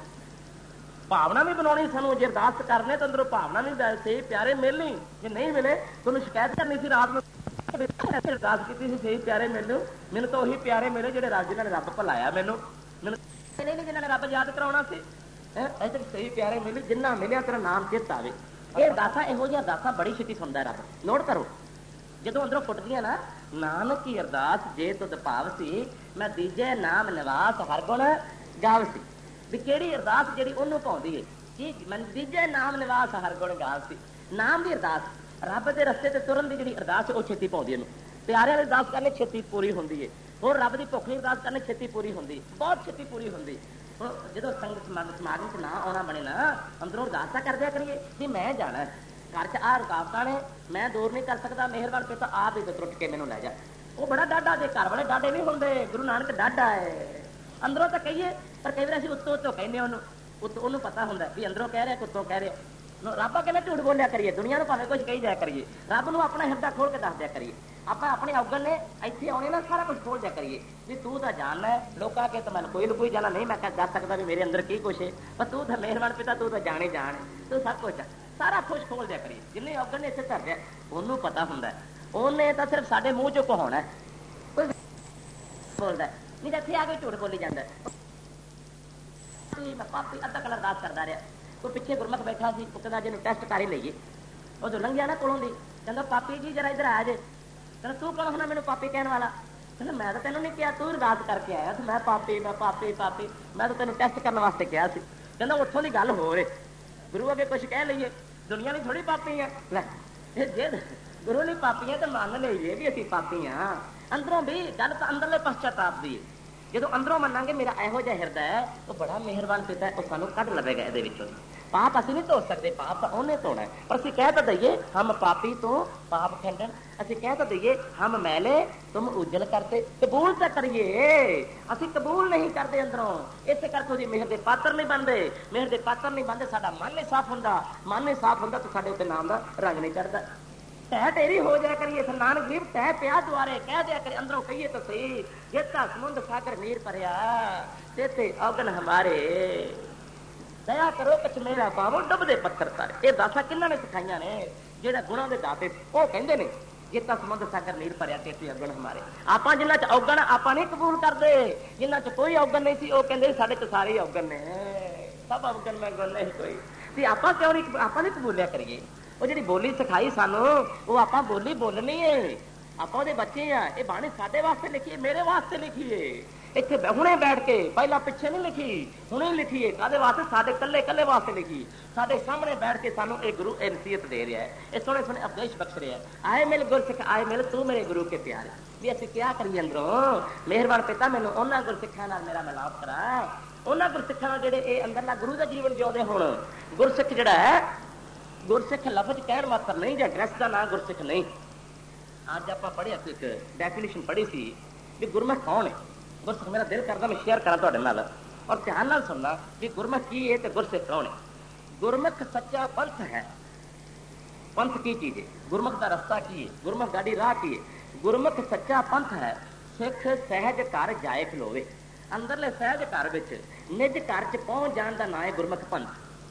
ਭਾਵਨਾ ਵੀ ਬਣਾਉਣੀ ਸਾਨੂੰ। ਜੇ ਅਰਦਾਸ ਕਰਨੇ ਤਾਂ ਅੰਦਰੋਂ ਭਾਵਨਾ ਵੀ ਸਹੀ ਪਿਆਰੇ ਮਿਲਣੀ। ਜੇ ਨਹੀਂ ਮਿਲੇ ਤੁਹਾਨੂੰ ਸ਼ਿਕਾਇਤ ਕਰਨੀ ਸੀ ਰਾਤ ਨੂੰ, ਅਰਦਾਸ ਕੀਤੀ ਸੀ ਸਹੀ ਪਿਆਰੇ ਮਿਲੂ। ਮੈਨੂੰ ਤਾਂ ਉਹੀ ਪਿਆਰੇ ਮਿਲੇ ਜਿਹੜੇ ਜਿਨ੍ਹਾਂ ਨੇ ਰੱਬ ਭੁਲਾਇਆ, ਮੈਨੂੰ ਜਿਹਨਾਂ ਨੇ ਰੱਬ ਯਾਦ ਕਰਾਉਣਾ ਸੀ। ਇੱਥੇ ਸਹੀ ਪਿਆਰੇ ਮਿਲੇ, ਜਿੰਨਾ ਮਿਲਿਆ ਤੇਰਾ ਨਾਮ ਚੇਤਾ ਆਵੇ। ਇਹ ਅਰਦਾਸਾਂ, ਇਹੋ ਜਿਹੀਆਂ ਅਰਦਾਸਾਂ ਬੜੀ ਛੇਤੀ ਸੁਣਦਾ ਰੱਬ। ਨੋਟ ਕਰੋ, ਜਦੋਂ ਅੰਦਰੋਂ ਫੁੱਟਦੀਆਂ ਨਾ, ਨਾਨਕ ਕੀ ਅਰਦਾਸ ਜੇ ਤੁਧ ਭਾਵ ਸੀ, ਮੈਂ ਦੀਜੇ ਨਾਮ ਨਿਵਾਸ ਹਰ ਗੁਣ ਗਾਵ ਸੀ। ਵੀ ਕਿਹੜੀ ਅਰਦਾਸ ਜਿਹੜੀ ਉਹਨੂੰ ਪਾਉਂਦੀ ਹੈ ਕਿ ਮੈਂ ਦੀਜੇ ਨਾਮ ਨਿਵਾਸ ਹਰ ਗੁਣ ਗਾਵ ਸੀ। ਨਾਮ ਦੀ ਅਰਦਾਸ, ਰੱਬ ਦੇ ਰਸਤੇ ਤੇ ਤੁਰਨ ਦੀ ਜਿਹੜੀ ਅਰਦਾਸ, ਉਹ ਛੇਤੀ ਪਾਉਂਦੀ ਇਹਨੂੰ। ਪਿਆਰਿਆਂ ਦੀ ਅਰਦਾਸ ਕਰਨੀ ਛੇਤੀ ਪੂਰੀ ਹੁੰਦੀ ਹੈ। ਹੋਰ ਰੱਬ ਦੀ ਭੁੱਖ ਦੀ ਅਰਦਾਸ ਕਰਨੀ ਛੇਤੀ ਪੂਰੀ ਹੁੰਦੀ, ਬਹੁਤ ਛੇਤੀ ਪੂਰੀ ਹੁੰਦੀ। ਹੁਣ ਜਦੋਂ ਸੰਗਤ ਸਮਾਗਮ 'ਚ ਨਾ ਆਉਣਾ ਬਣੇ ਨਾ, ਅੰਦਰੋਂ ਅਰਦਾਸਾਂ ਕਰਦਿਆ ਕਰੀਏ ਵੀ ਮੈਂ ਜਾਣਾ, ਘਰ 'ਚ ਆਹ ਰੁਕਾਵਟਾਂ ਨੇ, ਮੈਂ ਦੂਰ ਨਹੀਂ ਕਰ ਸਕਦਾ, ਮਿਹਰਬਾਨ ਪਿਤਾ ਆਪ ਹੀ ਟੁੱਟ ਕੇ ਮੈਨੂੰ ਲੈ ਜਾ। ਉਹ ਬੜਾ ਡਾਢਾ ਦੇ, ਘਰ ਵਾਲੇ ਡਾਢੇ ਨਹੀਂ ਹੁੰਦੇ, ਗੁਰੂ ਨਾਨਕ ਡਾਢਾ ਹੈ। ਅੰਦਰੋਂ ਤਾਂ ਕਹੀਏ, ਪਰ ਕਈ ਵਾਰ ਅਸੀਂ ਉੱਤੋਂ ਕਹਿੰਦੇ ਉਹਨੂੰ, ਉਹਨੂੰ ਪਤਾ ਹੁੰਦਾ ਵੀ ਅੰਦਰੋਂ ਕਹਿ ਰਿਹਾ, ਉੱਤੋਂ ਕਹਿ ਰਿਹਾ। ਰੱਬ ਕਹਿੰਦਾ ਝੂਠ ਬੋਲਿਆ ਕਰੀਏ, ਦੁਨੀਆ ਨੂੰ ਭਾਵੇਂ ਕੁਝ ਕਹੀ ਜਾਇਆ ਕਰੀਏ, ਰੱਬ ਨੂੰ ਆਪਣਾ ਹਿਰਦਾ ਖੋਲ ਕੇ ਦੱਸ ਦਿਆ ਕਰੀਏ। ਆਪਾਂ ਆਪਣੇ ਔਗਣ ਨੇ ਇੱਥੇ ਆਉਣੇ ਨਾ ਸਾਰਾ ਕੁਝ ਖੋਲ ਦਿਆ ਕਰੀਏ ਵੀ ਤੂੰ ਤਾਂ ਜਾਣਨਾ ਹੈ, ਲੋਕਾਂ ਕੇ ਤਾਂ ਮੈਨੂੰ ਕੋਈ ਲੁਕੋਈ ਜਾਣਾ ਨਹੀਂ, ਮੈਂ ਦੱਸ ਸਕਦਾ ਵੀ ਮੇਰੇ ਅੰਦਰ ਕੀ ਕੁਛ ਹੈ, ਪਰ ਤੂੰ ਤਾਂ ਮਿਹਰਬਾਨ ਪਿਤਾ, ਤੂੰ ਤਾਂ ਜਾਣੇ ਜਾਣ, ਤੂੰ ਸਭ ਕੁਝ ਸਾਰਾ ਕੁਝ ਖੋਲ ਦਿਆ ਕਰੀਏ। ਜਿੰਨੇ ਔਗਣ ਨੇ ਇੱਥੇ ਧਰਦੇ ਉਹਨੂੰ ਪਤਾ ਹੁੰਦਾ, ਉਹਨੇ ਤਾਂ ਸਿਰਫ ਸਾਡੇ ਮੂੰਹ ਚੋਂ ਕਹਾਉਣਾ, ਕੋਈ ਬੋਲਦਾ ਨਹੀਂ ਤਾਂ ਇੱਥੇ ਆ ਕੇ ਝੂਠ ਬੋਲੀ ਜਾਂਦਾ। ਮੈਂ ਪਾਪੀ ਅੱਧਾ ਕਲਰ ਅਰਦਾਸ ਕਰਦਾ ਰਿਹਾ, ਕੋਈ ਪਿੱਛੇ ਗੁਰਮੁਖ ਬੈਠਾ ਸੀ, ਉਹ ਕਹਿੰਦਾ ਜਿਹਨੂੰ ਟੈਸਟ ਕਰ ਹੀ ਲਈਏ, ਉਹ ਜੋ ਲੰਘਿਆ ਨਾ ਕੋਲੋਂ ਦੀ, ਕਹਿੰਦਾ ਪਾਪੀ ਜੀ ਜਰਾ ਇੱਧਰ ਆ ਜੇ, ਕਹਿੰਦਾ ਤੂੰ ਕੌਣ ਹੋਣਾ ਮੈਨੂੰ ਪਾਪੀ ਕਹਿਣ ਵਾਲਾ, ਕਹਿੰਦਾ ਮੈਂ ਤਾਂ ਤੈਨੂੰ ਨਹੀਂ ਕਿਹਾ, ਤੂੰ ਅਰਦਾਸ ਕਰਕੇ ਆਇਆ ਸੀ, ਮੈਂ ਪਾਪੀ ਮੈਂ ਪਾਪੀ ਪਾਪੀ, ਮੈਂ ਤਾਂ ਤੈਨੂੰ ਟੈਸਟ ਕਰਨ ਵਾਸਤੇ ਕਿਹਾ ਸੀ। ਕਹਿੰਦਾ ਉੱਥੋਂ ਦੀ ਗੱਲ ਹੋ ਰਹੀ, ਗੁਰੂ ਅੱਗੇ ਕੁਛ ਕਹਿ ਲਈਏ, ਦੁਨੀਆ ਨਹੀਂ ਥੋੜੀ ਪਾਪੀ ਆ, ਲੈ ਜੇ ਗੁਰੂ ਨਹੀਂ ਪਾਪੀ ਆ ਤਾਂ ਮੰਨ ਲਈਏ ਵੀ ਅਸੀਂ ਪਾਪੀ ਹਾਂ। ਅੰਦਰੋਂ ਵੀ ਗੱਲ ਤਾਂ ਅੰਦਰਲੇ ਪਛਤਾਪ ਦੀ ਹੈ, ਜਦੋਂ ਅੰਦਰੋਂ ਮੰਨਾਂਗੇ ਮੇਰਾ ਇਹੋ ਜਿਹਾ ਹਿਰਦਾ ਹੈ, ਉਹ ਬੜਾ ਮਿਹਰਬਾਨ ਪਿਤਾ ਹੈ, ਉਹ ਸਾਨੂੰ ਕੱਢ ਲਵੇਗਾ ਇਹਦੇ ਵਿੱਚੋਂ। ਪਾਪ ਅਸੀਂ ਨਹੀਂ ਧੋ ਸਕਦੇ, ਪਾਪ ਤਾਂ ਉਹਨੇ ਧੋਣਾ, ਪਰ ਅਸੀਂ ਕਹਿ ਤਾਂ ਦਈਏ ਹਮ ਪਾਪੀ ਤੋਂ ਪਾਪ ਖੰਡਨ, ਅਸੀਂ ਕਹਿ ਤਾਂ ਦਈਏ ਹਮ ਮੈਲੇ ਤੁਮ ਉਜਲ ਕਰਤੇ, ਕਬੂਲ ਤਾਂ ਕਰੀਏ, ਅਸੀਂ ਕਬੂਲ ਨਹੀਂ ਕਰਦੇ ਅੰਦਰੋਂ, ਇਸੇ ਕਰਕੇ ਉਹਦੀ ਮਿਹਰ ਦੇ ਪਾਤਰ ਨਹੀਂ ਬਣਦੇ, ਮਿਹਰ ਦੇ ਪਾਤਰ ਨਹੀਂ ਬਣਦੇ, ਸਾਡਾ ਮਨ ਨਹੀਂ ਸਾਫ਼ ਹੁੰਦਾ, ਮਨ ਨਹੀਂ ਸਾਫ਼ ਹੁੰਦਾ ਤਾਂ ਸਾਡੇ ਉੱਤੇ ਨਾਮ ਦਾ ਰੰਗ ਨਹੀਂ ਚੜ੍ਹਦਾ। ਤਹਿ ਢੇਰੀ ਹੋ ਜਾਇਆ ਕਰੀਏ, ਨਾਨਕ ਗਰੀਬ ਤਹਿ ਪਿਆ ਦੁਆਰੇ, ਕਹਿ ਦਿਆ ਕਰੇ ਅੰਦਰੋਂ ਕਹੀਏ ਤਾਂ ਸਹੀ, ਜੇਤਾ ਸਮੁੰਦ ਸਾਗਰ ਨੀਰ ਭਰਿਆ ਤੇਤੇ ਔਗਣ ਹਮਾਰੇ, ਦਇਆ ਕਰੋ ਕੁਛ ਮੇਰਾ ਪਾਵੋ ਡੁੱਬਦੇ ਪੱਥਰ ਸਾਰੇ। ਇਹ ਦਾਸਾਂ ਕਿਹਨਾਂ ਨੇ ਸਿਖਾਈਆਂ ਨੇ? ਜਿਹੜਾ ਗੁਣਾਂ ਦੇ ਦਾਤੇ ਉਹ ਕਹਿੰਦੇ ਨੇ ਜੇਤਾ ਸਮੁੰਦ ਸਾਗਰ ਨੀਰ ਭਰਿਆ ਤੇਤੇ ਔਗਣ ਹਮਾਰੇ। ਆਪਾਂ ਜਿੰਨਾ ਚ ਔਗਣ ਆਪਾਂ ਨਹੀਂ ਕਬੂਲ ਕਰਦੇ, ਜਿੰਨਾ ਚ ਕੋਈ ਔਗਣ ਨਹੀਂ ਸੀ ਉਹ ਕਹਿੰਦੇ ਸਾਡੇ ਚ ਸਾਰੇ ਔਗਣ ਨੇ, ਸਭ ਔਗਣ ਮੈਂ ਗੁਣ ਨਹੀਂ ਕੋਈ, ਤੇ ਆਪਾਂ ਕਿਉਂ ਨਹੀਂ, ਆਪਾਂ ਨਹੀਂ ਕਬੂਲਿਆ ਕਰੀਏ? ਉਹ ਜਿਹੜੀ ਬੋਲੀ ਸਿਖਾਈ ਸਾਨੂੰ, ਉਹ ਆਪਾਂ ਬੋਲੀ ਬੋਲਣੀ ਹੈ, ਆਪਾਂ ਉਹਦੇ ਬੱਚੇ ਆ। ਇਹ ਬਾਣੀ ਸਾਡੇ ਵਾਸਤੇ ਲਿਖੀਏ, ਮੇਰੇ ਵਾਸਤੇ ਲਿਖੀਏ, ਇੱਥੇ ਹੁਣੇ ਬੈਠ ਕੇ, ਪਹਿਲਾਂ ਪਿੱਛੇ ਨਹੀਂ ਲਿਖੀ, ਹੁਣੇ ਲਿਖੀਏ। ਕਾਹਦੇ ਵਾਸਤੇ? ਸਾਡੇ ਇਕੱਲੇ ਇਕੱਲੇ ਵਾਸਤੇ ਲਿਖੀ, ਸਾਡੇ ਸਾਹਮਣੇ ਬੈਠ ਕੇ ਸਾਨੂੰ ਇਹ ਗੁਰੂ ਇਹ ਨਸੀਹਤ ਦੇ ਰਿਹਾ ਹੈ, ਇਹ ਸੋਹਣੇ ਸੋਹਣੇ ਉਪਦੇਸ਼ ਬਖਸ਼ ਰਿਹਾ ਹੈ। ਆਏ ਮਿਲ ਗੁਰਸਿੱਖ ਆਏ ਮਿਲ, ਤੂੰ ਮੇਰੇ ਗੁਰੂ ਕੇ ਪਿਆਰੇ। ਵੀ ਅਸੀਂ ਕਿਆ ਕਰੀਏ ਅੰਦਰੋਂ? ਮਿਹਰਬਾਨ ਪਿਤਾ ਮੈਨੂੰ ਉਹਨਾਂ ਗੁਰਸਿੱਖਾਂ ਨਾਲ ਮੇਰਾ ਮਿਲਾਪ ਕਰਾ, ਉਹਨਾਂ ਗੁਰਸਿੱਖਾਂ ਨਾਲ ਜਿਹੜੇ ਇਹ ਅੰਦਰਲਾ ਗੁਰੂ ਦਾ ਜੀਵਨ ਜਿਉਂਦੇ ਹੋਣ। ਗੁਰਸਿੱਖ ਜਿਹੜਾ ਹੈ, ਗੁਰਸਿੱਖ ਲਫ਼ਜ਼ ਕਹਿਣ ਮਾਤਰ ਨਹੀਂ, ਜਾਂ ਡਰੈਸ ਦਾ ਨਾਂ ਗੁਰਸਿੱਖ ਨਹੀਂ। ਅੱਜ ਆਪਾਂ ਪੜ੍ਹਿਆ ਸੀ, ਇੱਕ ਡੈਫੀਨੇਸ਼ਨ ਪੜ੍ਹੀ ਸੀ ਵੀ ਗੁਰਮੁਖ ਕੌਣ ਹੈ। ਗੁਰਸਿੱਖ ਮੇਰਾ ਦਿਲ ਕਰਦਾ ਮੈਂ ਸ਼ੇਅਰ ਕਰਾਂ ਤੁਹਾਡੇ ਨਾਲ, ਔਰ ਧਿਆਨ ਨਾਲ ਸੁਣਨਾ ਵੀ ਗੁਰਮੁਖ ਕੀ ਹੈ ਤੇ ਗੁਰਸਿੱਖ ਕੌਣ ਹੈ। ਗੁਰਮੁਖ ਸੱਚਾ ਪੰਥ ਹੈ। ਪੰਥ ਕੀ ਚੀਜ਼ ਹੈ? ਗੁਰਮੁਖ ਦਾ ਰਸਤਾ ਕੀ ਹੈ? ਗੁਰਮੁਖ ਗਾੜੀ ਰਾਹ ਕੀ ਹੈ? ਗੁਰਮੁਖ ਸੱਚਾ ਪੰਥ ਹੈ। ਸਿੱਖ ਸਹਿਜ ਘਰ ਜਾਏ ਖਲੋਵੇ। ਅੰਦਰਲੇ ਸਹਿਜ ਘਰ ਵਿੱਚ, ਨਿਜ ਘਰ 'ਚ ਪਹੁੰਚ ਜਾਣ ਦਾ ਨਾਂ ਹੈ ਗੁਰਮੁਖ ਪੰਥ।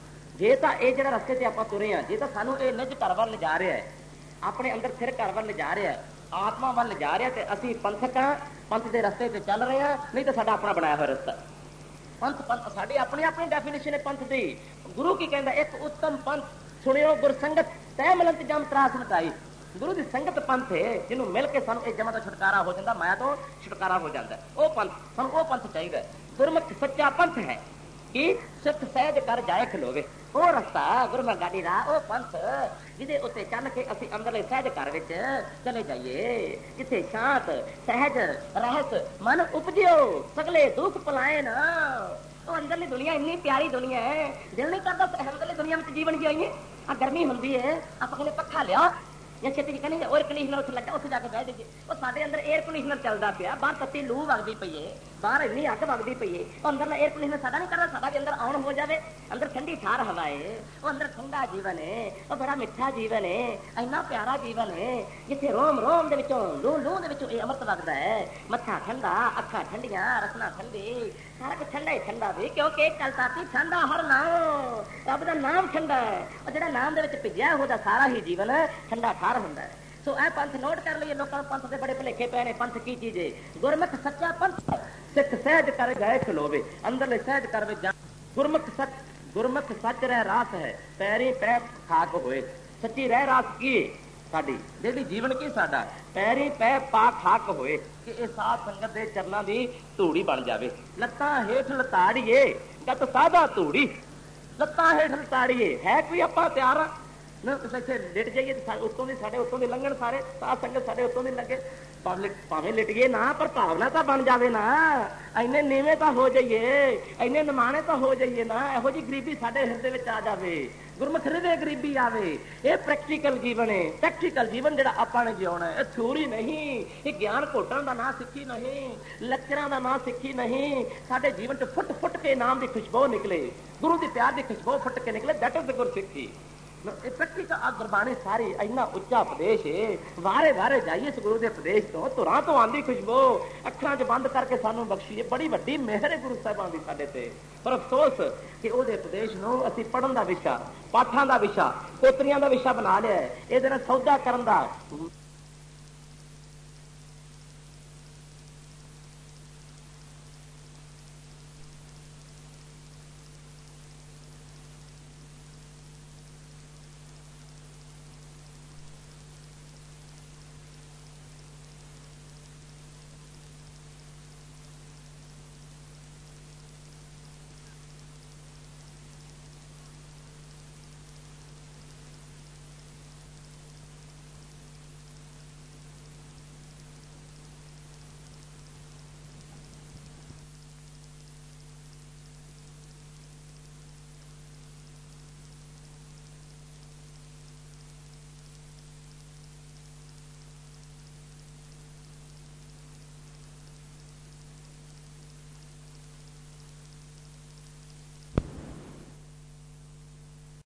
ਜੇ ਤਾਂ ਇਹ ਜਿਹੜਾ ਰਸਤੇ ਤੇ ਆਪਾਂ ਤੁਰੇ ਹਾਂ, ਜੇ ਤਾਂ ਸਾਨੂੰ ਇਹ ਨਿਜ ਘਰ ਵੱਲ ਲਿਜਾ ਰਿਹਾ ਹੈ, ਆਪਣੇ ਅੰਦਰ ਸਿਰ ਘਰ ਵੱਲ ਲਿਜਾ ਰਿਹਾ ਹੈ, ਆਤਮਾ ਵੱਲ ਲਿਜਾ ਰਿਹਾ, ਤੇ ਅਸੀਂ ਪੰਥਕ ਹਾਂ, ਪੰਥ ਦੇ ਰਸਤੇ ਤੇ ਚੱਲ ਰਹੇ ਹਾਂ। ਨਹੀਂ ਤਾਂ ਸਾਡਾ ਆਪਣਾ ਬਣਾਇਆ ਹੋਇਆ ਰਸਤਾ ਪੰਥ। ਪੰਥ ਸਾਡੀ ਆਪਣੀ ਆਪਣੀ ਡੈਫੀਨੇਸ਼ਨ ਹੈ ਪੰਥ ਦੀ। ਗੁਰੂ ਕੀ ਕਹਿੰਦਾ? ਇੱਕ ਉੱਤਮ ਪੰਥ ਸੁਣਿਓ ਗੁਰਸੰਗਤ ਤੈ ਮਿਲਤ ਜਮ ਤਰਾਸ ਮਟਾਈ। ਗੁਰੂ ਦੀ ਸੰਗਤ ਪੰਥ ਹੈ, ਜਿਹਨੂੰ ਮਿਲ ਕੇ ਸਾਨੂੰ ਇਹ ਜਮਾਂ ਤੋਂ ਛੁਟਕਾਰਾ ਹੋ ਜਾਂਦਾ, ਮਾਇਆ ਤੋਂ ਛੁਟਕਾਰਾ ਹੋ ਜਾਂਦਾ। ਉਹ ਪੰਥ ਸਾਨੂੰ, ਉਹ ਪੰਥ ਚਾਹੀਦਾ। ਗੁਰਮੁਖ ਸੱਚਾ ਪੰਥ ਹੈ ਕਿ ਸਿੱਖ ਸਹਿਜ ਕਰ ਜਾਏ ਖਲੋਵੇ। ਉਹ ਰਸਤਾ ਗੁਰਮੁਖ ਗਾਡੀ ਰਾਹ, ਉਹ ਪੰਥ ਜਿਹਦੇ ਉੱਤੇ ਚੱਲ ਕੇ ਅਸੀਂ ਅੰਦਰਲੇ ਸਹਿਜ ਘਰ ਵਿੱਚ ਚਲੇ ਜਾਈਏ, ਜਿੱਥੇ ਸ਼ਾਂਤ ਸਹਿਜ ਰਹਿਤ ਮਨ ਉਪਜਿਓ, ਸਗਲੇ ਦੁੱਖ ਪਲਾਏ ਨਾ। ਉਹ ਅੰਦਰਲੀ ਦੁਨੀਆ ਇੰਨੀ ਪਿਆਰੀ ਦੁਨੀਆ ਹੈ, ਦਿਲ ਨਹੀਂ ਕਰਦਾ ਅੰਦਰਲੀ ਦੁਨੀਆ ਵਿੱਚ ਜੀਵਨ ਜਿਉਈਏ। ਆ ਗਰਮੀ ਹੁੰਦੀ ਹੈ, ਆਪਾਂ ਕਹਿੰਦੇ ਪੱਖਾ ਲਿਆ, ਜਾਂ ਛੇਤੀ ਜੀ ਕਹਿੰਦੇ ਏਅਰ ਕੰਡੀਸ਼ਨਰ ਉੱਥੇ ਲੱਗਾ, ਉੱਥੇ ਜਾ ਕੇ ਬਹਿ ਜਾਈਏ। ਉਹ ਸਾਡੇ ਅੰਦਰ ਏਅਰ ਕੰਡੀਸ਼ਨਰ ਚੱਲਦਾ ਪਿਆ, ਬਾਹਰ ਤੱਤੀ ਲੂ ਵਗਦੀ ਪਈ ਏ, ਬਾਹਰ ਇੰਨੀ ਅੱਗ ਵਗਦੀ ਪਈ ਏ। ਉਹ ਅੰਦਰਲਾ ਏਅਰ ਕੰਡੀਸ਼ਨਰ ਸਾਡਾ ਨਹੀਂ ਕਰਦਾ, ਸਾਡਾ ਵੀ ਅੰਦਰ ਆਉਣ ਹੋ ਜਾਵੇ। ਅੰਦਰ ਠੰਡੀ ਠਾਰ ਹਵਾ ਏ, ਉਹ ਅੰਦਰ ਠੰਡਾ ਜੀਵਨ ਹੈ, ਉਹ ਬੜਾ ਮਿੱਠਾ ਜੀਵਨ ਹੈ, ਇੰਨਾ ਪਿਆਰਾ ਜੀਵਨ ਹੈ, ਜਿੱਥੇ ਰੋਮ ਰੋਮ ਦੇ ਵਿੱਚੋਂ, ਲੂ ਲੂ ਦੇ ਵਿੱਚੋਂ ਇਹ ਅੰਮ੍ਰਿਤ ਵਗਦਾ ਹੈ। ਮੱਥਾ ਠੰਡਾ, ਅੱਖਾਂ ਠੰਡੀਆਂ, ਰਸਨਾ ਠੰਡੀ, ਸਾਰਾ ਕੁਝ ਠੰਡਾ ਹੀ ਠੰਡਾ ਵੀ, ਕਿਉਂਕਿ ਇੱਕ ਗੱਲ ਸਾਥੀ ਠੰਡਾ ਹਰ ਨਾਮ, ਰੱਬ ਦਾ ਨਾਮ ਠੰਡਾ ਹੈ। ਉਹ ਜਿਹੜਾ ਨਾਮ ਦੇ ਵਿੱਚ ਭਿੱਜਿਆ ਉਹਦਾ ਸਾਰਾ ਹੀ ਜੀਵਨ ਠੰਡਾ ਠਾਰ ਹੁੰਦਾ ਹੈ। ਸੋ ਇਹ ਪੰਥ ਨੋਟ ਕਰ ਲਈਏ। ਲੋਕਾਂ ਨੂੰ ਪੰਥ ਦੇ ਬੜੇ ਭੁਲੇਖੇ ਪਏ ਨੇ। ਪੰਥ ਕੀ ਚੀਜ਼ ਹੈ? ਗੁਰਮੁਖ ਸੱਚਾ ਪੰਥ। ਸਿੱਖ ਸਹਿਜ ਕਰ ਜਾਏ ਖਲੋਵੇ, ਅੰਦਰਲੇ ਸਹਿਜ ਕਰ ਵਿੱਚ ਜਾ। ਗੁਰਮੁਖ ਸੱਚ, ਗੁਰਮੁਖ ਸੱਚ ਰਹਿ ਰਾਸ ਹੈ, ਪੈਰੀ ਪੈ ਖਾਕ ਹੋਏ। ਸੱਚੀ ਰਹਿ ਰਾਸ ਕੀ ਸਾਡੀ ਜਿਹੜੀ ਜੀਵਨ ਕੀ ਸਾਡਾ? ਪੈਰੀ ਪੈ ਪਾ ਖਾਕ ਹੋਏ, ਕਿ ਇਹ ਸਾਧ ਸੰਗਤ ਦੇ ਚਰਨਾਂ ਦੀ ਧੂੜੀ ਬਣ ਜਾਵੇ। ਲੱਤਾਂ ਹੇਠ ਲਤਾੜੀਏ ਗਤ ਸਾਦਾ ਧੂੜੀ। ਲੱਤਾਂ ਹੇਠ ਲਤਾੜੀਏ ਹੈ ਕੋਈ ਆਪਾਂ ਤਿਆਰ ਆ ਨਾ? ਇੱਥੇ ਲਿਟ ਜਾਈਏ ਉੱਤੋਂ ਦੀ, ਸਾਡੇ ਉੱਤੋਂ ਦੇ ਲੰਘਣ ਸਾਰੇ ਸਾਧ ਸੰਗਤ ਸਾਡੇ ਉੱਤੋਂ ਦੀ ਲੱਗੇ, ਭਾਵੇਂ ਲਿਟ ਗਏ ਨਾ, ਪਰ ਭਾਵਨਾ ਤਾਂ ਬਣ ਜਾਵੇ ਨਾ। ਇੰਨੇ ਨੀਵੇਂ ਤਾਂ ਹੋ ਜਾਈਏ, ਇੰਨੇ ਨਿਮਾਣੇ ਤਾਂ ਹੋ ਜਾਈਏ ਨਾ, ਇਹੋ ਜਿਹੀ ਗਰੀਬੀ ਸਾਡੇ ਹਿਰਦੇ ਵਿੱਚ ਆ ਜਾਵੇ, ਗੁਰਮੁਖ ਹਿਰਦੇ ਗਰੀਬੀ ਆਵੇ। ਇਹ ਪ੍ਰੈਕਟੀਕਲ ਜੀਵਨ ਹੈ, ਪ੍ਰੈਕਟੀਕਲ ਜੀਵਨ ਜਿਹੜਾ ਆਪਾਂ ਨੇ ਜਿਉਣਾ। ਇਹ ਥਿਊਰੀ ਨਹੀਂ, ਇਹ ਗਿਆਨ ਘੋਟਣ ਦਾ ਨਾਂ ਸਿੱਖੀ ਨਹੀਂ, ਲੈਕਚਰਾਂ ਦਾ ਨਾਂ ਸਿੱਖੀ ਨਹੀਂ। ਸਾਡੇ ਜੀਵਨ 'ਚ ਫੁੱਟ ਫੁੱਟ ਕੇ ਨਾਮ ਦੀ ਖੁਸ਼ਬੂ ਨਿਕਲੇ, ਗੁਰੂ ਦੀ ਪਿਆਰ ਦੀ ਖੁਸ਼ਬੂ ਫੁੱਟ ਕੇ ਨਿਕਲੇ। That is the Gursikhi. ਇਕੱਠੀ ਤਾਂ ਗੁਰਬਾਣੀ ਸਾਰੀ ਇੰਨਾ ਉੱਚਾ ਉਪਦੇਸ਼ ਏ, ਵਾਰੇ ਵਾਰੇ ਜਾਈਏ ਇਸ ਗੁਰੂ ਦੇ ਉਪਦੇਸ਼ ਤੋਂ, ਧੁਰਾਂ ਤੋਂ ਆਉਂਦੀ ਖੁਸ਼ਬੂ ਅੱਖਾਂ 'ਚ ਬੰਦ ਕਰਕੇ ਸਾਨੂੰ ਬਖਸ਼ੀਏ। ਬੜੀ ਵੱਡੀ ਮਿਹਰ ਹੈ ਗੁਰੂ ਸਾਹਿਬਾਨ ਦੀ ਸਾਡੇ ਤੇ। ਪਰ ਅਫਸੋਸ ਕਿ ਉਹਦੇ ਉਪਦੇਸ਼ ਨੂੰ ਅਸੀਂ ਪੜ੍ਹਨ ਦਾ ਵਿਸ਼ਾ, ਪਾਠਾਂ ਦਾ ਵਿਸ਼ਾ, ਪੋਤਰੀਆਂ ਦਾ ਵਿਸ਼ਾ ਬਣਾ ਲਿਆ ਹੈ। ਇਹਦੇ ਨਾਲ ਸੌਦਾ ਕਰਨ ਦਾ